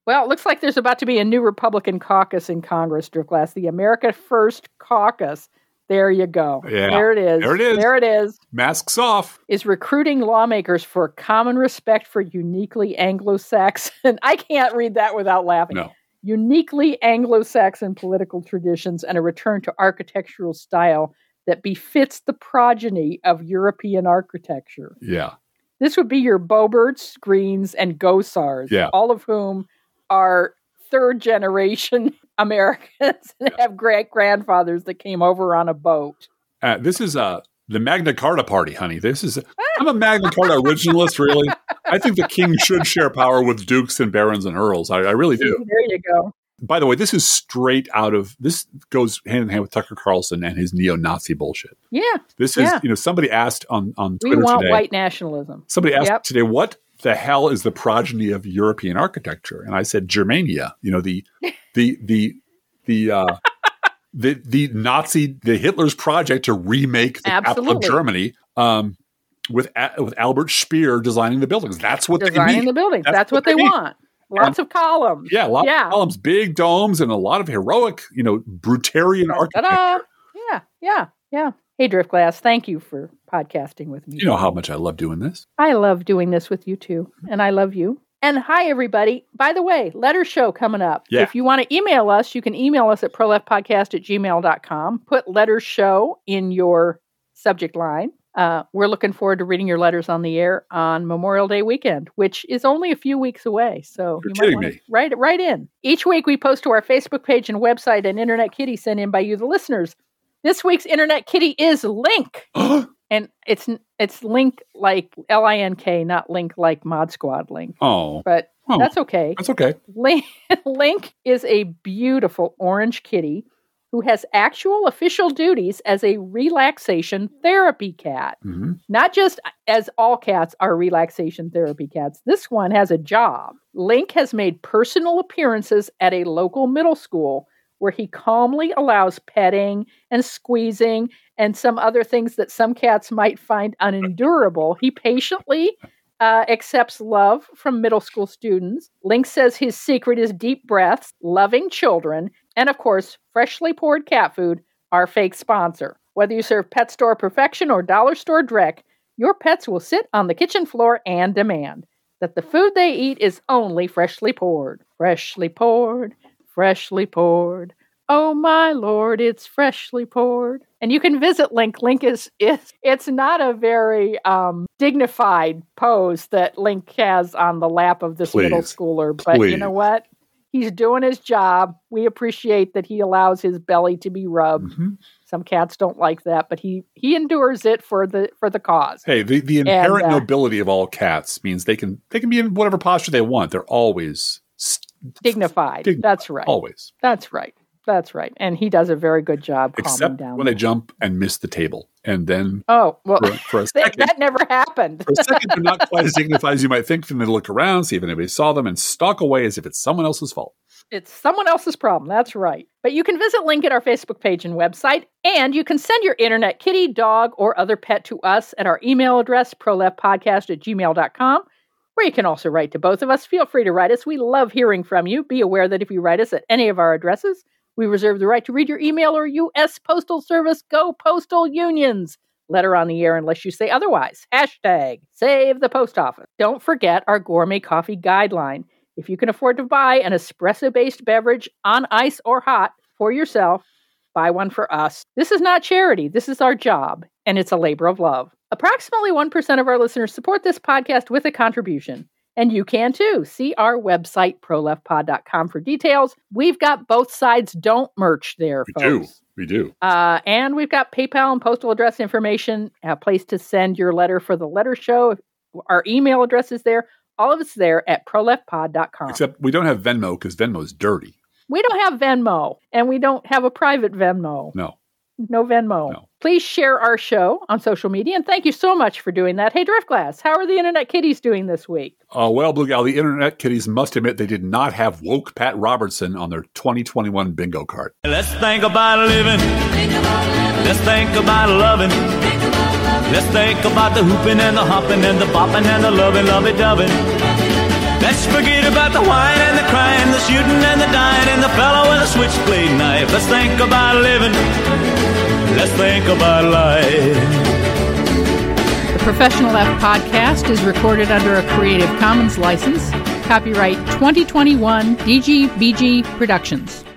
Well, it looks like there's about to be a new Republican caucus in Congress, Driftglass. The America First Caucus. There you go. Yeah. There it is. There it is. There it is. Masks off. Is recruiting lawmakers for common respect for uniquely Anglo-Saxon. I can't read that without laughing. No. Uniquely Anglo-Saxon political traditions and a return to architectural style that befits the progeny of European architecture. Yeah. This would be your Boberts, Greens, and Gosars, Yeah. all of whom are third-generation Americans and have great-grandfathers that came over on a boat. Uh, this is uh, the Magna Carta party, honey. This is. I'm a Magna Carta originalist, really. I think the king should share power with dukes and barons and earls. I, I really do. There you go. By the way, this is straight out of, this goes hand in hand with Tucker Carlson and his neo-Nazi bullshit. Yeah. This is, yeah. you know, somebody asked on, on We Twitter want today. white nationalism. Somebody asked Yep. today, what the hell is the progeny of European architecture? And I said, Germania. You know, the, the, the, the, uh, the, the Nazi, the Hitler's project to remake the capital of Absolutely. Germany, um, with, A- with Albert Speer designing the buildings. That's what they Designing need. the buildings. That's That's, what what they they need. want. Lots of columns. Yeah, a lot Yeah. of columns, big domes, and a lot of heroic, you know, brutarian architecture. Ta-da! Yeah, yeah, yeah. Hey, Driftglass, thank you for podcasting with me. You know how much I love doing this. I love doing this with you too, and I love you. And hi, everybody. By the way, letter show coming up. Yeah. If you want to email us, you can email us at proleftpodcast at gmail dot com. Put letter show in your subject line. Uh, we're looking forward to reading your letters on the air on Memorial Day weekend, which is only a few weeks away. So You're you kidding might want me. to write it right in. Each week we post to our Facebook page and website an Internet Kitty sent in by you, the listeners. This week's Internet Kitty is Link. And it's it's Link like L I N K, not Link like Mod Squad Link. Oh, But Oh. that's okay. that's okay. Link, Link is a beautiful orange kitty who has actual official duties as a relaxation therapy cat. hmm Not just as all cats are relaxation therapy cats. This one has a job. Link has made personal appearances at a local middle school where he calmly allows petting and squeezing and some other things that some cats might find unendurable. He patiently uh, accepts love from middle school students. Link says his secret is deep breaths, loving children, and of course, freshly poured cat food, our fake sponsor. Whether you serve pet store perfection or dollar store dreck, your pets will sit on the kitchen floor and demand that the food they eat is only freshly poured. Freshly poured, freshly poured. Oh my lord, it's freshly poured. And you can visit Link. Link is, is it's not a very um, dignified pose that Link has on the lap of this Please. middle schooler. But Please. you know what? He's doing his job. We appreciate that he allows his belly to be rubbed. hmm Some cats don't like that, but he he endures it for the for the cause. Hey, the, the inherent uh, nobility of all cats means they can they can be in whatever posture they want. They're always st- Dignified. dignified. That's right. Always, That's right. That's right. And he does a very good job calming except down. when they jump and miss the table, and then Oh, well, for, for a that, second, that never happened. for a second, they're not quite as dignified as you might think. Then they look around, see if anybody saw them, and stalk away as if it's someone else's fault. It's someone else's problem. That's right. But you can visit Link at our Facebook page and website, and you can send your internet kitty, dog, or other pet to us at our email address, proleftpodcast at gmail dot com, where you can also write to both of us. Feel free to write us. We love hearing from you. Be aware that if you write us at any of our addresses, we reserve the right to read your email or U S Postal Service. Go Postal Unions! Letter on the air unless you say otherwise. Hashtag save the post office. Don't forget our gourmet coffee guideline. If you can afford to buy an espresso-based beverage on ice or hot for yourself, buy one for us. This is not charity. This is our job, and it's a labor of love. Approximately one percent of our listeners support this podcast with a contribution. And you can too. See our website, pro left pod dot com, for details. We've got both sides don't merch there, We folks. do, we do. Uh, and we've got PayPal and postal address information, a place to send your letter for the letter show. Our email address is there. All of it's there at pro left pod dot com. Except we don't have Venmo because Venmo's dirty. We don't have Venmo, and we don't have a private Venmo. No. No Venmo. No. Please share our show on social media, and thank you so much for doing that. Hey, Driftglass, how are the Internet Kitties doing this week? Uh, well, Blue Gal, the Internet Kitties must admit they did not have woke Pat Robertson on their twenty twenty-one bingo card. Let's think about living. Let's think about loving. Let's think about the hooping and the hopping and the bopping and the loving, lovey-doving. Let's forget about the wine and the crime, the shooting and the dying, and the fellow with a switchblade knife. Let's think about living. Let's think about life. The Professional Left podcast is recorded under a Creative Commons license. Copyright twenty twenty-one D G B G Productions.